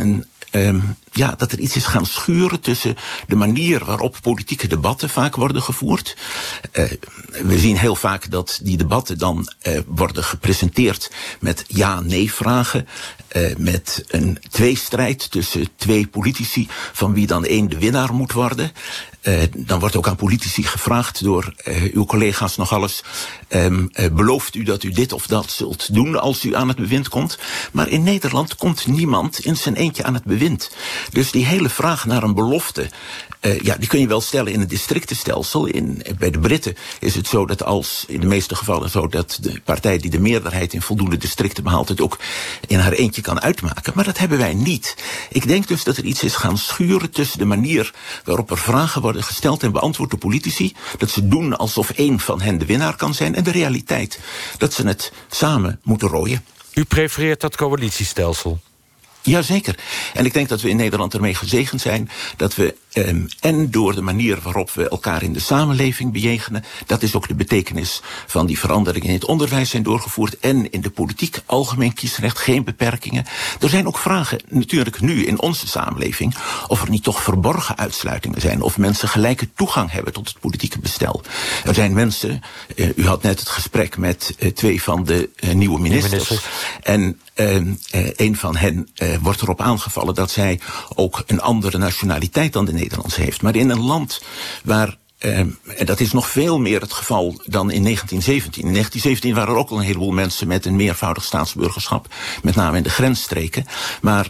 er iets is gaan schuren tussen de manier waarop politieke debatten vaak worden gevoerd. We zien heel vaak dat die debatten dan worden gepresenteerd met ja-nee vragen. Met een tweestrijd tussen 2 politici, van wie dan 1 de winnaar moet worden. Dan wordt ook aan politici gevraagd door uw collega's nogal eens, belooft u dat u dit of dat zult doen als u aan het bewind komt? Maar in Nederland komt niemand in zijn eentje aan het bewind. Dus die hele vraag naar een belofte, die kun je wel stellen in het districtenstelsel. Bij de Britten is het zo dat in de meeste gevallen zo dat de partij die de meerderheid in voldoende districten behaalt het ook in haar eentje kan uitmaken. Maar dat hebben wij niet. Ik denk dus dat er iets is gaan schuren tussen de manier waarop er vragen worden worden gesteld en beantwoord door politici. Dat ze doen alsof één van hen de winnaar kan zijn. En de realiteit dat ze het samen moeten rooien. U prefereert dat coalitiestelsel? Jazeker. En ik denk dat we in Nederland ermee gezegend zijn dat we en door de manier waarop we elkaar in de samenleving bejegenen, dat is ook de betekenis van die veranderingen in het onderwijs zijn doorgevoerd en in de politiek, algemeen kiesrecht, geen beperkingen. Er zijn ook vragen natuurlijk nu in onze samenleving of er niet toch verborgen uitsluitingen zijn, of mensen gelijke toegang hebben tot het politieke bestel. Er zijn mensen, u had net het gesprek met 2 van de nieuwe ministers. En een van hen wordt erop aangevallen dat zij ook een andere nationaliteit dan de Nederlandse heeft. Maar in een land waar, en dat is nog veel meer het geval dan in 1917. In 1917 waren er ook al een heleboel mensen met een meervoudig staatsburgerschap. Met name in de grensstreken. Maar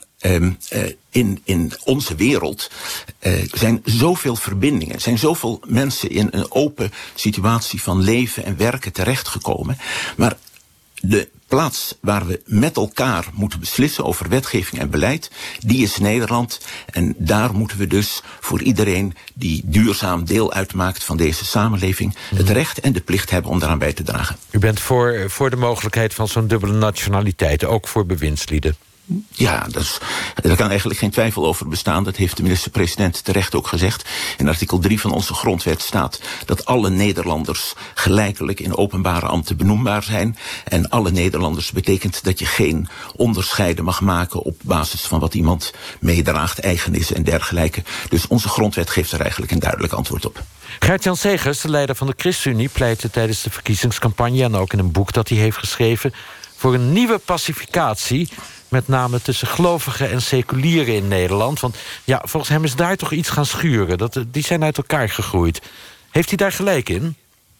in onze wereld zijn zoveel verbindingen. Zijn zoveel mensen in een open situatie van leven en werken terechtgekomen. Maar de plaats waar we met elkaar moeten beslissen over wetgeving en beleid, die is Nederland. En daar moeten we dus voor iedereen die duurzaam deel uitmaakt van deze samenleving het recht en de plicht hebben om daaraan bij te dragen. U bent voor de mogelijkheid van zo'n dubbele nationaliteit, ook voor bewindslieden? Ja, daar kan eigenlijk geen twijfel over bestaan. Dat heeft de minister-president terecht ook gezegd. In artikel 3 van onze grondwet staat dat alle Nederlanders gelijkelijk in openbare ambten benoembaar zijn. En alle Nederlanders betekent dat je geen onderscheiden mag maken op basis van wat iemand meedraagt, eigen is en dergelijke. Dus onze grondwet geeft er eigenlijk een duidelijk antwoord op. Gert-Jan Segers, de leider van de ChristenUnie, pleitte tijdens de verkiezingscampagne en ook in een boek dat hij heeft geschreven voor een nieuwe pacificatie, met name tussen gelovigen en seculieren in Nederland. Want ja, volgens hem is daar toch iets gaan schuren. Die zijn uit elkaar gegroeid. Heeft hij daar gelijk in?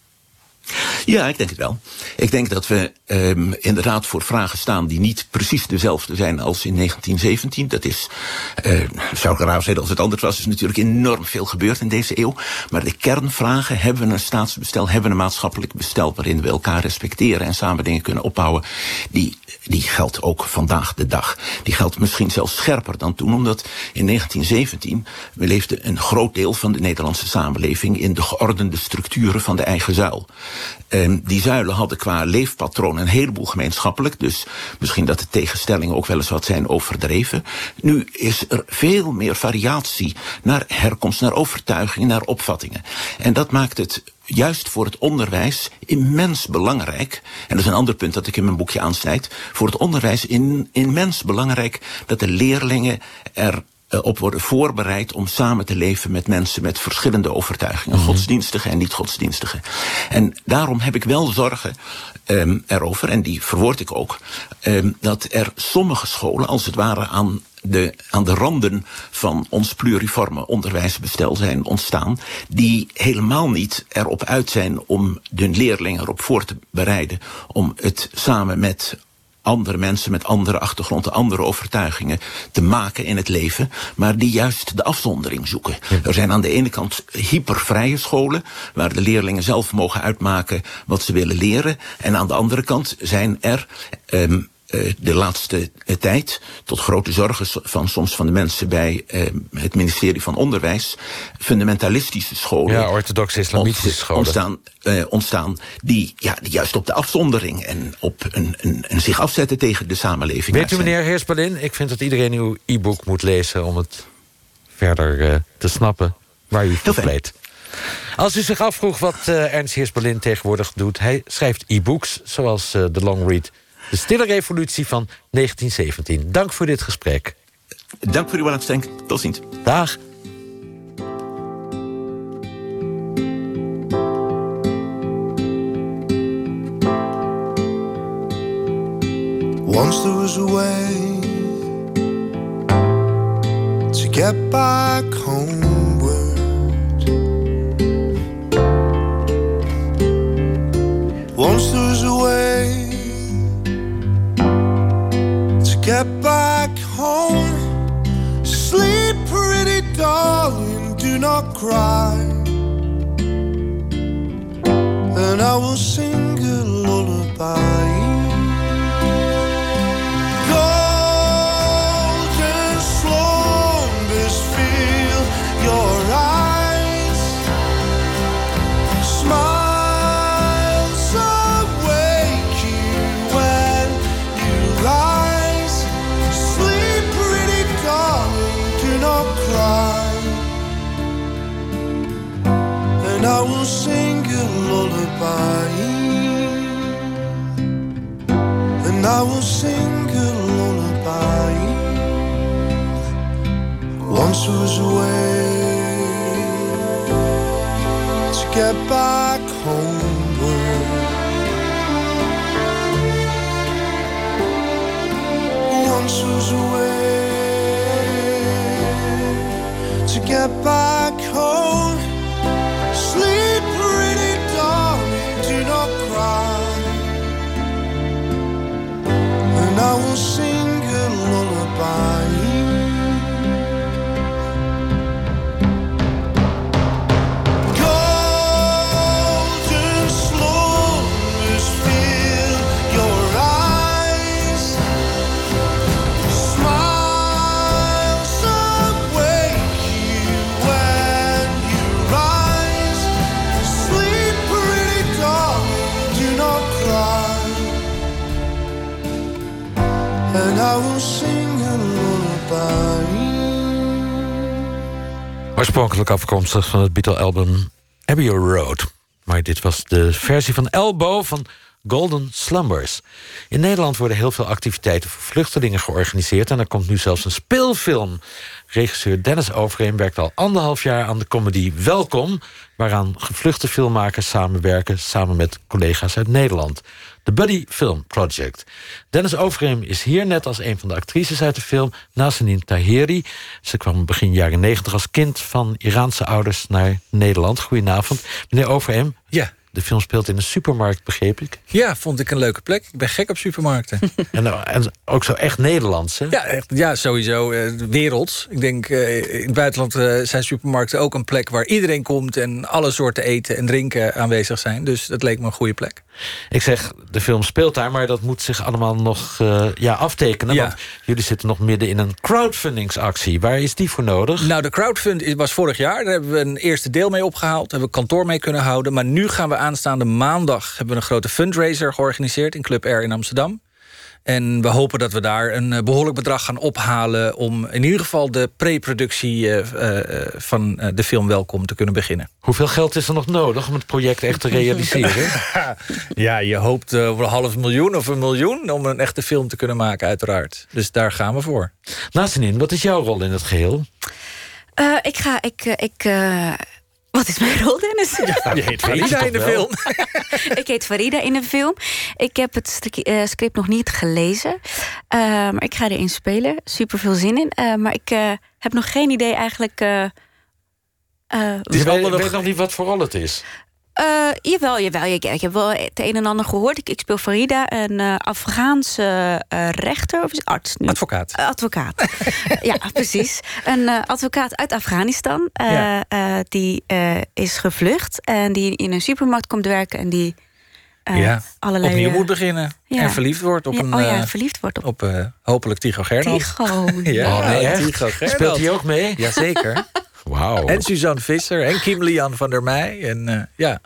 Ja, ik denk het wel. Ik denk dat we inderdaad voor vragen staan die niet precies dezelfde zijn als in 1917. Dat is, zou ik raar zijn als het anders was, is natuurlijk enorm veel gebeurd in deze eeuw. Maar de kernvragen, hebben we een staatsbestel, hebben we een maatschappelijk bestel waarin we elkaar respecteren en samen dingen kunnen opbouwen, die geldt ook vandaag de dag. Die geldt misschien zelfs scherper dan toen, omdat in 1917 leefde een groot deel van de Nederlandse samenleving in de geordende structuren van de eigen zuil. Die zuilen hadden qua leefpatroon een heleboel gemeenschappelijk, dus misschien dat de tegenstellingen ook wel eens wat zijn overdreven. Nu is er veel meer variatie naar herkomst, naar overtuigingen, naar opvattingen. En dat maakt het juist voor het onderwijs immens belangrijk, en dat is een ander punt dat ik in mijn boekje aansnijd, voor het onderwijs immens belangrijk dat de leerlingen op worden voorbereid om samen te leven met mensen met verschillende overtuigingen, godsdienstige en niet-godsdienstige. En daarom heb ik wel zorgen erover, en die verwoord ik ook, dat er sommige scholen als het ware aan de randen van ons pluriforme onderwijsbestel zijn ontstaan, die helemaal niet erop uit zijn om de leerlingen erop voor te bereiden om het samen met andere mensen met andere achtergronden, andere overtuigingen te maken in het leven, maar die juist de afzondering zoeken. Er zijn aan de ene kant hypervrije scholen, waar de leerlingen zelf mogen uitmaken wat ze willen leren, en aan de andere kant zijn er de laatste tijd, tot grote zorgen soms van de mensen bij het ministerie van Onderwijs, fundamentalistische scholen, ja, orthodoxe islamitische scholen ontstaan die juist op de afzondering en op een zich afzetten tegen de samenleving. Weet u, meneer Heersbalin, ik vind dat iedereen uw e-book moet lezen om het verder te snappen waar u voor pleit. Als u zich afvroeg wat Ernst Heersbalin tegenwoordig doet, hij schrijft e-books zoals de Longread De Stille Revolutie van 1917. Dank voor dit gesprek. Dank voor uw aandacht. Tot ziens. Dag. Once there was a way to get back homeward. Once there was a way to get back home. Sleep, pretty darling, do not cry, and I will sing a lullaby. Golden slumbers fill your eyes, I will sing a lullaby, and I will sing a lullaby. Once was a way to get back homeward. Once was a way to get back home. Sleep pretty darling, do not cry, and I will sing a lullaby. And I will sing a lullaby. Oorspronkelijk afkomstig van het Beatle-album Abbey Road. Maar dit was de versie van Elbow van Golden Slumbers. In Nederland worden heel veel activiteiten voor vluchtelingen georganiseerd. En er komt nu zelfs een speelfilm. Regisseur Dennis Overeem werkt al 1,5 jaar aan de comedy Welkom, waaraan gevluchte filmmakers samenwerken samen met collega's uit Nederland. De Buddy Film Project. Dennis Overeem is hier net als een van de actrices uit de film, Nazanin Taheri. Ze kwam begin jaren 90 als kind van Iraanse ouders naar Nederland. Goedenavond, meneer Overeem. Ja. De film speelt in een supermarkt, begreep ik. Ja, vond ik een leuke plek. Ik ben gek op supermarkten. En ook zo echt Nederlands, hè? Ja, echt, ja, sowieso. Werelds. Ik denk, in het buitenland zijn supermarkten ook een plek waar iedereen komt en alle soorten eten en drinken aanwezig zijn. Dus dat leek me een goede plek. Ik zeg, de film speelt daar, maar dat moet zich allemaal nog aftekenen. Ja. Want jullie zitten nog midden in een crowdfundingsactie. Waar is die voor nodig? Nou, de crowdfund was vorig jaar. Daar hebben we een eerste deel mee opgehaald. Daar hebben we kantoor mee kunnen houden. Maar nu gaan we aanstaande maandag hebben we een grote fundraiser georganiseerd in Club R in Amsterdam. En we hopen dat we daar een behoorlijk bedrag gaan ophalen om in ieder geval de pre-productie van de film Welkom te kunnen beginnen. Hoeveel geld is er nog nodig om het project echt te realiseren? Ja, je hoopt over 500.000 of 1 miljoen om een echte film te kunnen maken, uiteraard. Dus daar gaan we voor. Nazanin, wat is jouw rol in het geheel? Wat is mijn rol, Dennis? Ja, je heet Farida in de film. Ik heet Farida in de film. Ik heb het script nog niet gelezen. Maar ik ga erin spelen. Super veel zin in. Maar ik heb nog geen idee eigenlijk. Je weet nog niet wat voor rol het is? Jawel. Ik heb wel het een en ander gehoord. Ik speel Farida, een Afghaanse rechter of arts nu? Advocaat. Ja, precies. Een advocaat uit Afghanistan. Die is gevlucht en die in een supermarkt komt werken en die allerlei opnieuw moet beginnen en verliefd wordt op verliefd wordt op hopelijk Tycho Gernand. Tycho. Tycho Gernand. Speelt hij ook mee? Jazeker. Wauw. En Suzanne Visser en Kim Lian van der Meij. En,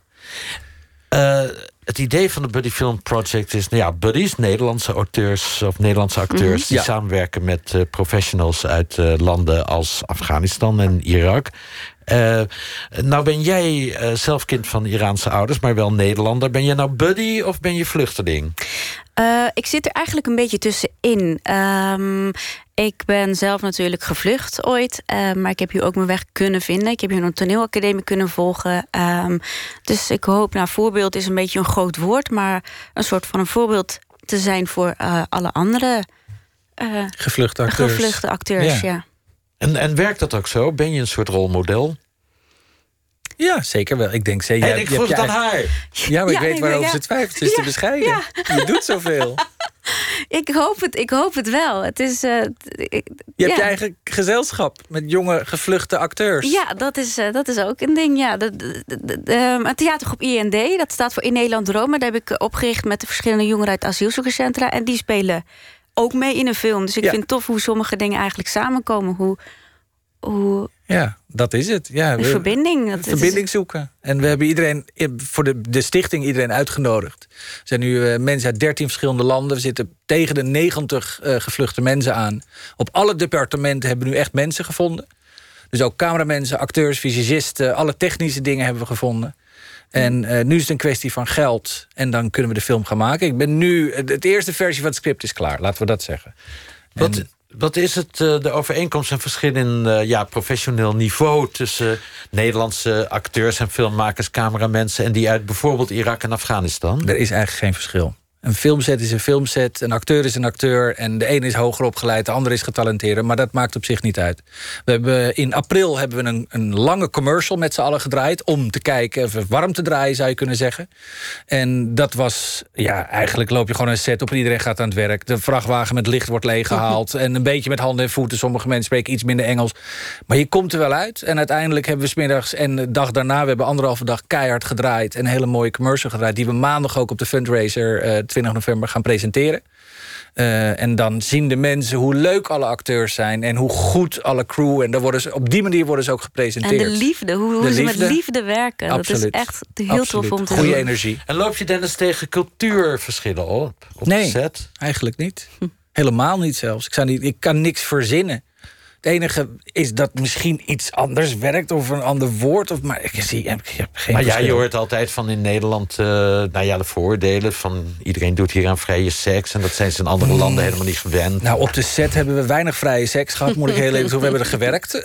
het idee van de Buddy Film Project is, buddies, Nederlandse auteurs of Nederlandse acteurs die samenwerken met professionals uit landen als Afghanistan en Irak. Nou ben jij zelf kind van Iraanse ouders, maar wel Nederlander. Ben je nou buddy of ben je vluchteling? Ik zit er eigenlijk een beetje tussenin. Ik ben zelf natuurlijk gevlucht ooit. Maar ik heb hier ook mijn weg kunnen vinden. Ik heb hier een toneelacademie kunnen volgen. Dus ik hoop, voorbeeld is een beetje een groot woord, maar een soort van een voorbeeld te zijn voor alle andere gevluchte acteurs. Ja. En werkt dat ook zo? Ben je een soort rolmodel? Ja, zeker wel. Ik denk zeker. En ik vroeg het aan haar. Ja, maar ik weet waarover ze twijfelt. Het is te bescheiden. Ja. Je doet zoveel. Ik hoop het wel. Het is, je hebt je eigen gezelschap met jonge gevluchte acteurs. Ja, dat is ook een ding. Ja. Een theatergroep IND, dat staat voor In Nederland Dromen. Daar heb ik opgericht met de verschillende jongeren uit asielzoekerscentra. En die spelen ook mee in een film. Dus ik vind het tof hoe sommige dingen eigenlijk samenkomen. Hoe ja, dat is het. Ja, een verbinding. Verbinding zoeken. En we hebben iedereen voor de stichting iedereen uitgenodigd. Er zijn nu mensen uit 13 verschillende landen. We zitten tegen de 90 gevluchte mensen aan. Op alle departementen hebben we nu echt mensen gevonden. Dus ook cameramensen, acteurs, visagisten, alle technische dingen hebben we gevonden. En nu is het een kwestie van geld. En dan kunnen we de film gaan maken. Ik ben nu... De eerste versie van het script is klaar, laten we dat zeggen. Wat is het, de overeenkomst en verschil in professioneel niveau... tussen Nederlandse acteurs en filmmakers, cameramensen... en die uit bijvoorbeeld Irak en Afghanistan? Er is eigenlijk geen verschil. Een filmset is een filmset, een acteur is een acteur... en de ene is hoger opgeleid, de andere is getalenteerd... maar dat maakt op zich niet uit. In april hebben we een lange commercial met z'n allen gedraaid... om te kijken, even warm te draaien zou je kunnen zeggen. En dat was, eigenlijk loop je gewoon een set op... en iedereen gaat aan het werk. De vrachtwagen met licht wordt leeggehaald... en een beetje met handen en voeten. Sommige mensen spreken iets minder Engels. Maar je komt er wel uit. En uiteindelijk hebben we 's middags en de dag daarna... we hebben 1,5 dag keihard gedraaid... en een hele mooie commercial gedraaid... die we maandag ook op de fundraiser... 20 november gaan presenteren. En dan zien de mensen hoe leuk alle acteurs zijn... en hoe goed alle crew... en op die manier worden ze ook gepresenteerd. En de liefde, hoe ze met liefde werken. Absoluut. Dat is echt heel tof om te zien. Goede energie. En loop je, Dennis, tegen cultuurverschillen op nee, de set? Eigenlijk niet. Helemaal niet zelfs. Ik kan niks verzinnen. Het enige is dat misschien iets anders werkt of een ander woord. Maar ik heb geen verschil. Je hoort altijd van in Nederland de voordelen van iedereen doet hier aan vrije seks. En dat zijn ze in andere landen helemaal niet gewend. Nou, op de set hebben we weinig vrije seks gehad, moet ik heel even zo. We hebben er gewerkt.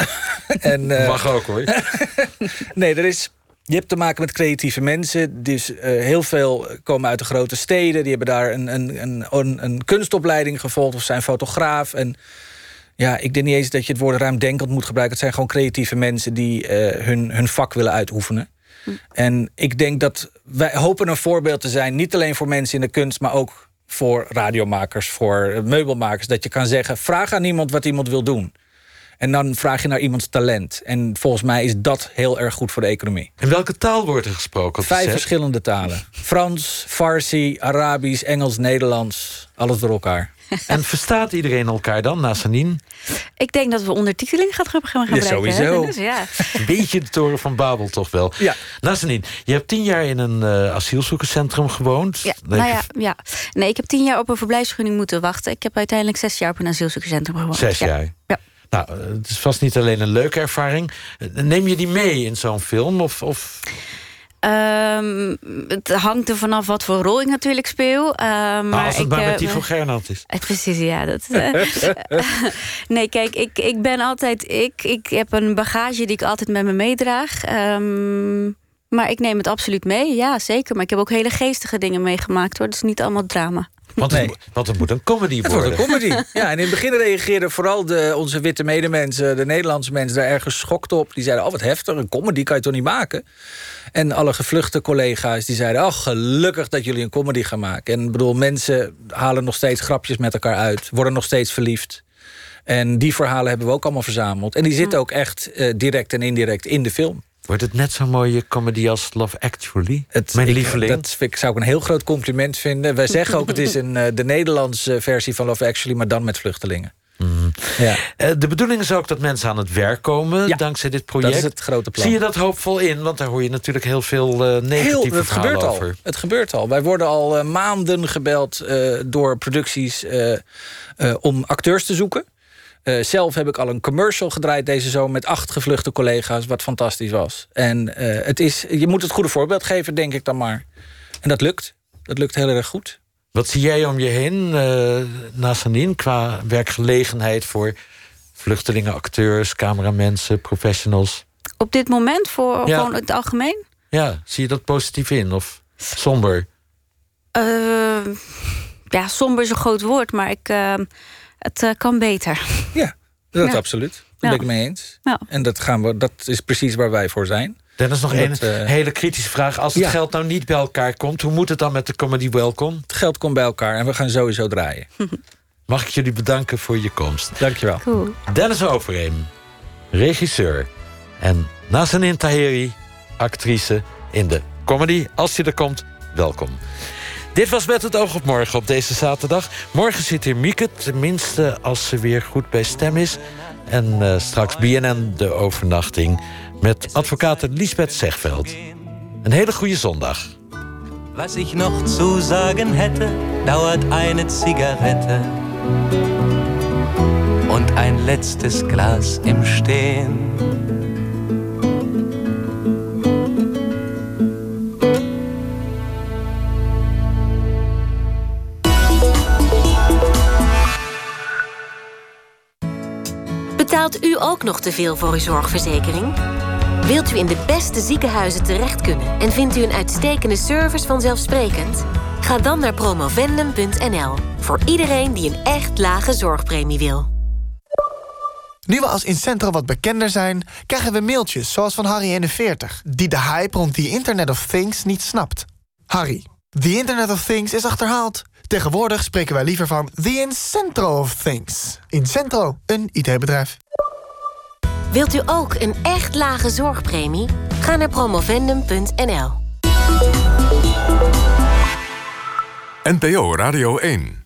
Mag ook hoor. Nee, je hebt te maken met creatieve mensen. Dus heel veel komen uit de grote steden. Die hebben daar een kunstopleiding gevolgd of zijn fotograaf. En ik denk niet eens dat je het woord ruimdenkend moet gebruiken. Het zijn gewoon creatieve mensen die hun vak willen uitoefenen. En ik denk dat wij hopen een voorbeeld te zijn... niet alleen voor mensen in de kunst, maar ook voor radiomakers, voor meubelmakers. Dat je kan zeggen, vraag aan iemand wat iemand wil doen. En dan vraag je naar iemands talent. En volgens mij is dat heel erg goed voor de economie. En welke taal wordt er gesproken? 5 verschillende talen. Frans, Farsi, Arabisch, Engels, Nederlands. Alles door elkaar. En verstaat iedereen elkaar dan, Nazanin? Ik denk dat we ondertiteling gaan gebruiken. Sowieso. Dus, Een beetje de toren van Babel toch wel. Ja. Nazanin, je hebt 10 jaar in een asielzoekerscentrum gewoond. Nee, ik heb 10 jaar op een verblijfsvergunning moeten wachten. Ik heb uiteindelijk 6 jaar op een asielzoekerscentrum gewoond. 6 jaar? Ja. Nou, het is vast niet alleen een leuke ervaring. Neem je die mee in zo'n film? Of? Het hangt er vanaf wat voor rol ik natuurlijk speel. Maar als het maar met Ivo Gernand is. Precies, ja. Nee, kijk, ik ben altijd ik heb een bagage die ik altijd met me meedraag. Maar ik neem het absoluut mee, ja, zeker. Maar ik heb ook hele geestige dingen meegemaakt, hoor. Dus niet allemaal drama. Want het moet een comedy worden. Het wordt een comedy. Ja, en in het begin reageerden vooral onze witte medemensen... de Nederlandse mensen daar erg geschokt op. Die zeiden, wat heftig, een comedy kan je toch niet maken? En alle gevluchte collega's die zeiden... gelukkig dat jullie een comedy gaan maken. En ik bedoel, mensen halen nog steeds grapjes met elkaar uit... worden nog steeds verliefd. En die verhalen hebben we ook allemaal verzameld. En die zitten ook echt direct en indirect in de film. Wordt het net zo'n mooie comedy als Love Actually? Mijn lieveling. Dat zou ik een heel groot compliment vinden. Wij zeggen ook, het is de Nederlandse versie van Love Actually... maar dan met vluchtelingen. Ja. De bedoeling is ook dat mensen aan het werk komen dankzij dit project. Dat is het grote plan. Zie je dat hoopvol in? Want daar hoor je natuurlijk heel veel negatieve verhalen over. Het gebeurt al. Wij worden al maanden gebeld door producties om acteurs te zoeken. Zelf heb ik al een commercial gedraaid deze zomer... met 8 gevluchte collega's, wat fantastisch was. En je moet het goede voorbeeld geven, denk ik dan maar. En dat lukt. Dat lukt heel erg goed. Wat zie jij om je heen, Nazanin, qua werkgelegenheid... voor vluchtelingen, acteurs, cameramensen, professionals? Op dit moment, voor gewoon het algemeen? Ja, zie je dat positief in of somber? Somber is een groot woord, maar het kan beter. Ja, dat absoluut. Daar ben ik mee eens. Ja. En dat is precies waar wij voor zijn. Dennis, nog een hele kritische vraag. Als het geld nou niet bij elkaar komt... hoe moet het dan met de Comedy Welcome? Het geld komt bij elkaar en we gaan sowieso draaien. Mag ik jullie bedanken voor je komst. Dankjewel. Cool. Dennis Overeem, regisseur. En Nazanin Taheri, actrice in de comedy. Als je er komt, welkom. Dit was Met het oog op morgen op deze zaterdag. Morgen zit hier Mieke, tenminste als ze weer goed bij stem is. En straks BNN de overnachting met advocaat Lisbeth Zegveld. Een hele goede zondag. Was ich noch zu sagen hätte, dauert eine Zigarette und ein letztes Glas im Stehen. ook nog te veel voor uw zorgverzekering? Wilt u in de beste ziekenhuizen terecht kunnen en vindt u een uitstekende service vanzelfsprekend? Ga dan naar promovendum.nl voor iedereen die een echt lage zorgpremie wil. Nu we als Incentro wat bekender zijn, krijgen we mailtjes zoals van Harry41... die de hype rond the Internet of Things niet snapt. Harry, the Internet of Things is achterhaald. Tegenwoordig spreken wij liever van the Incentro of Things. Incentro, een IT-bedrijf. Wilt u ook een echt lage zorgpremie? Ga naar promovendum.nl. NPO Radio 1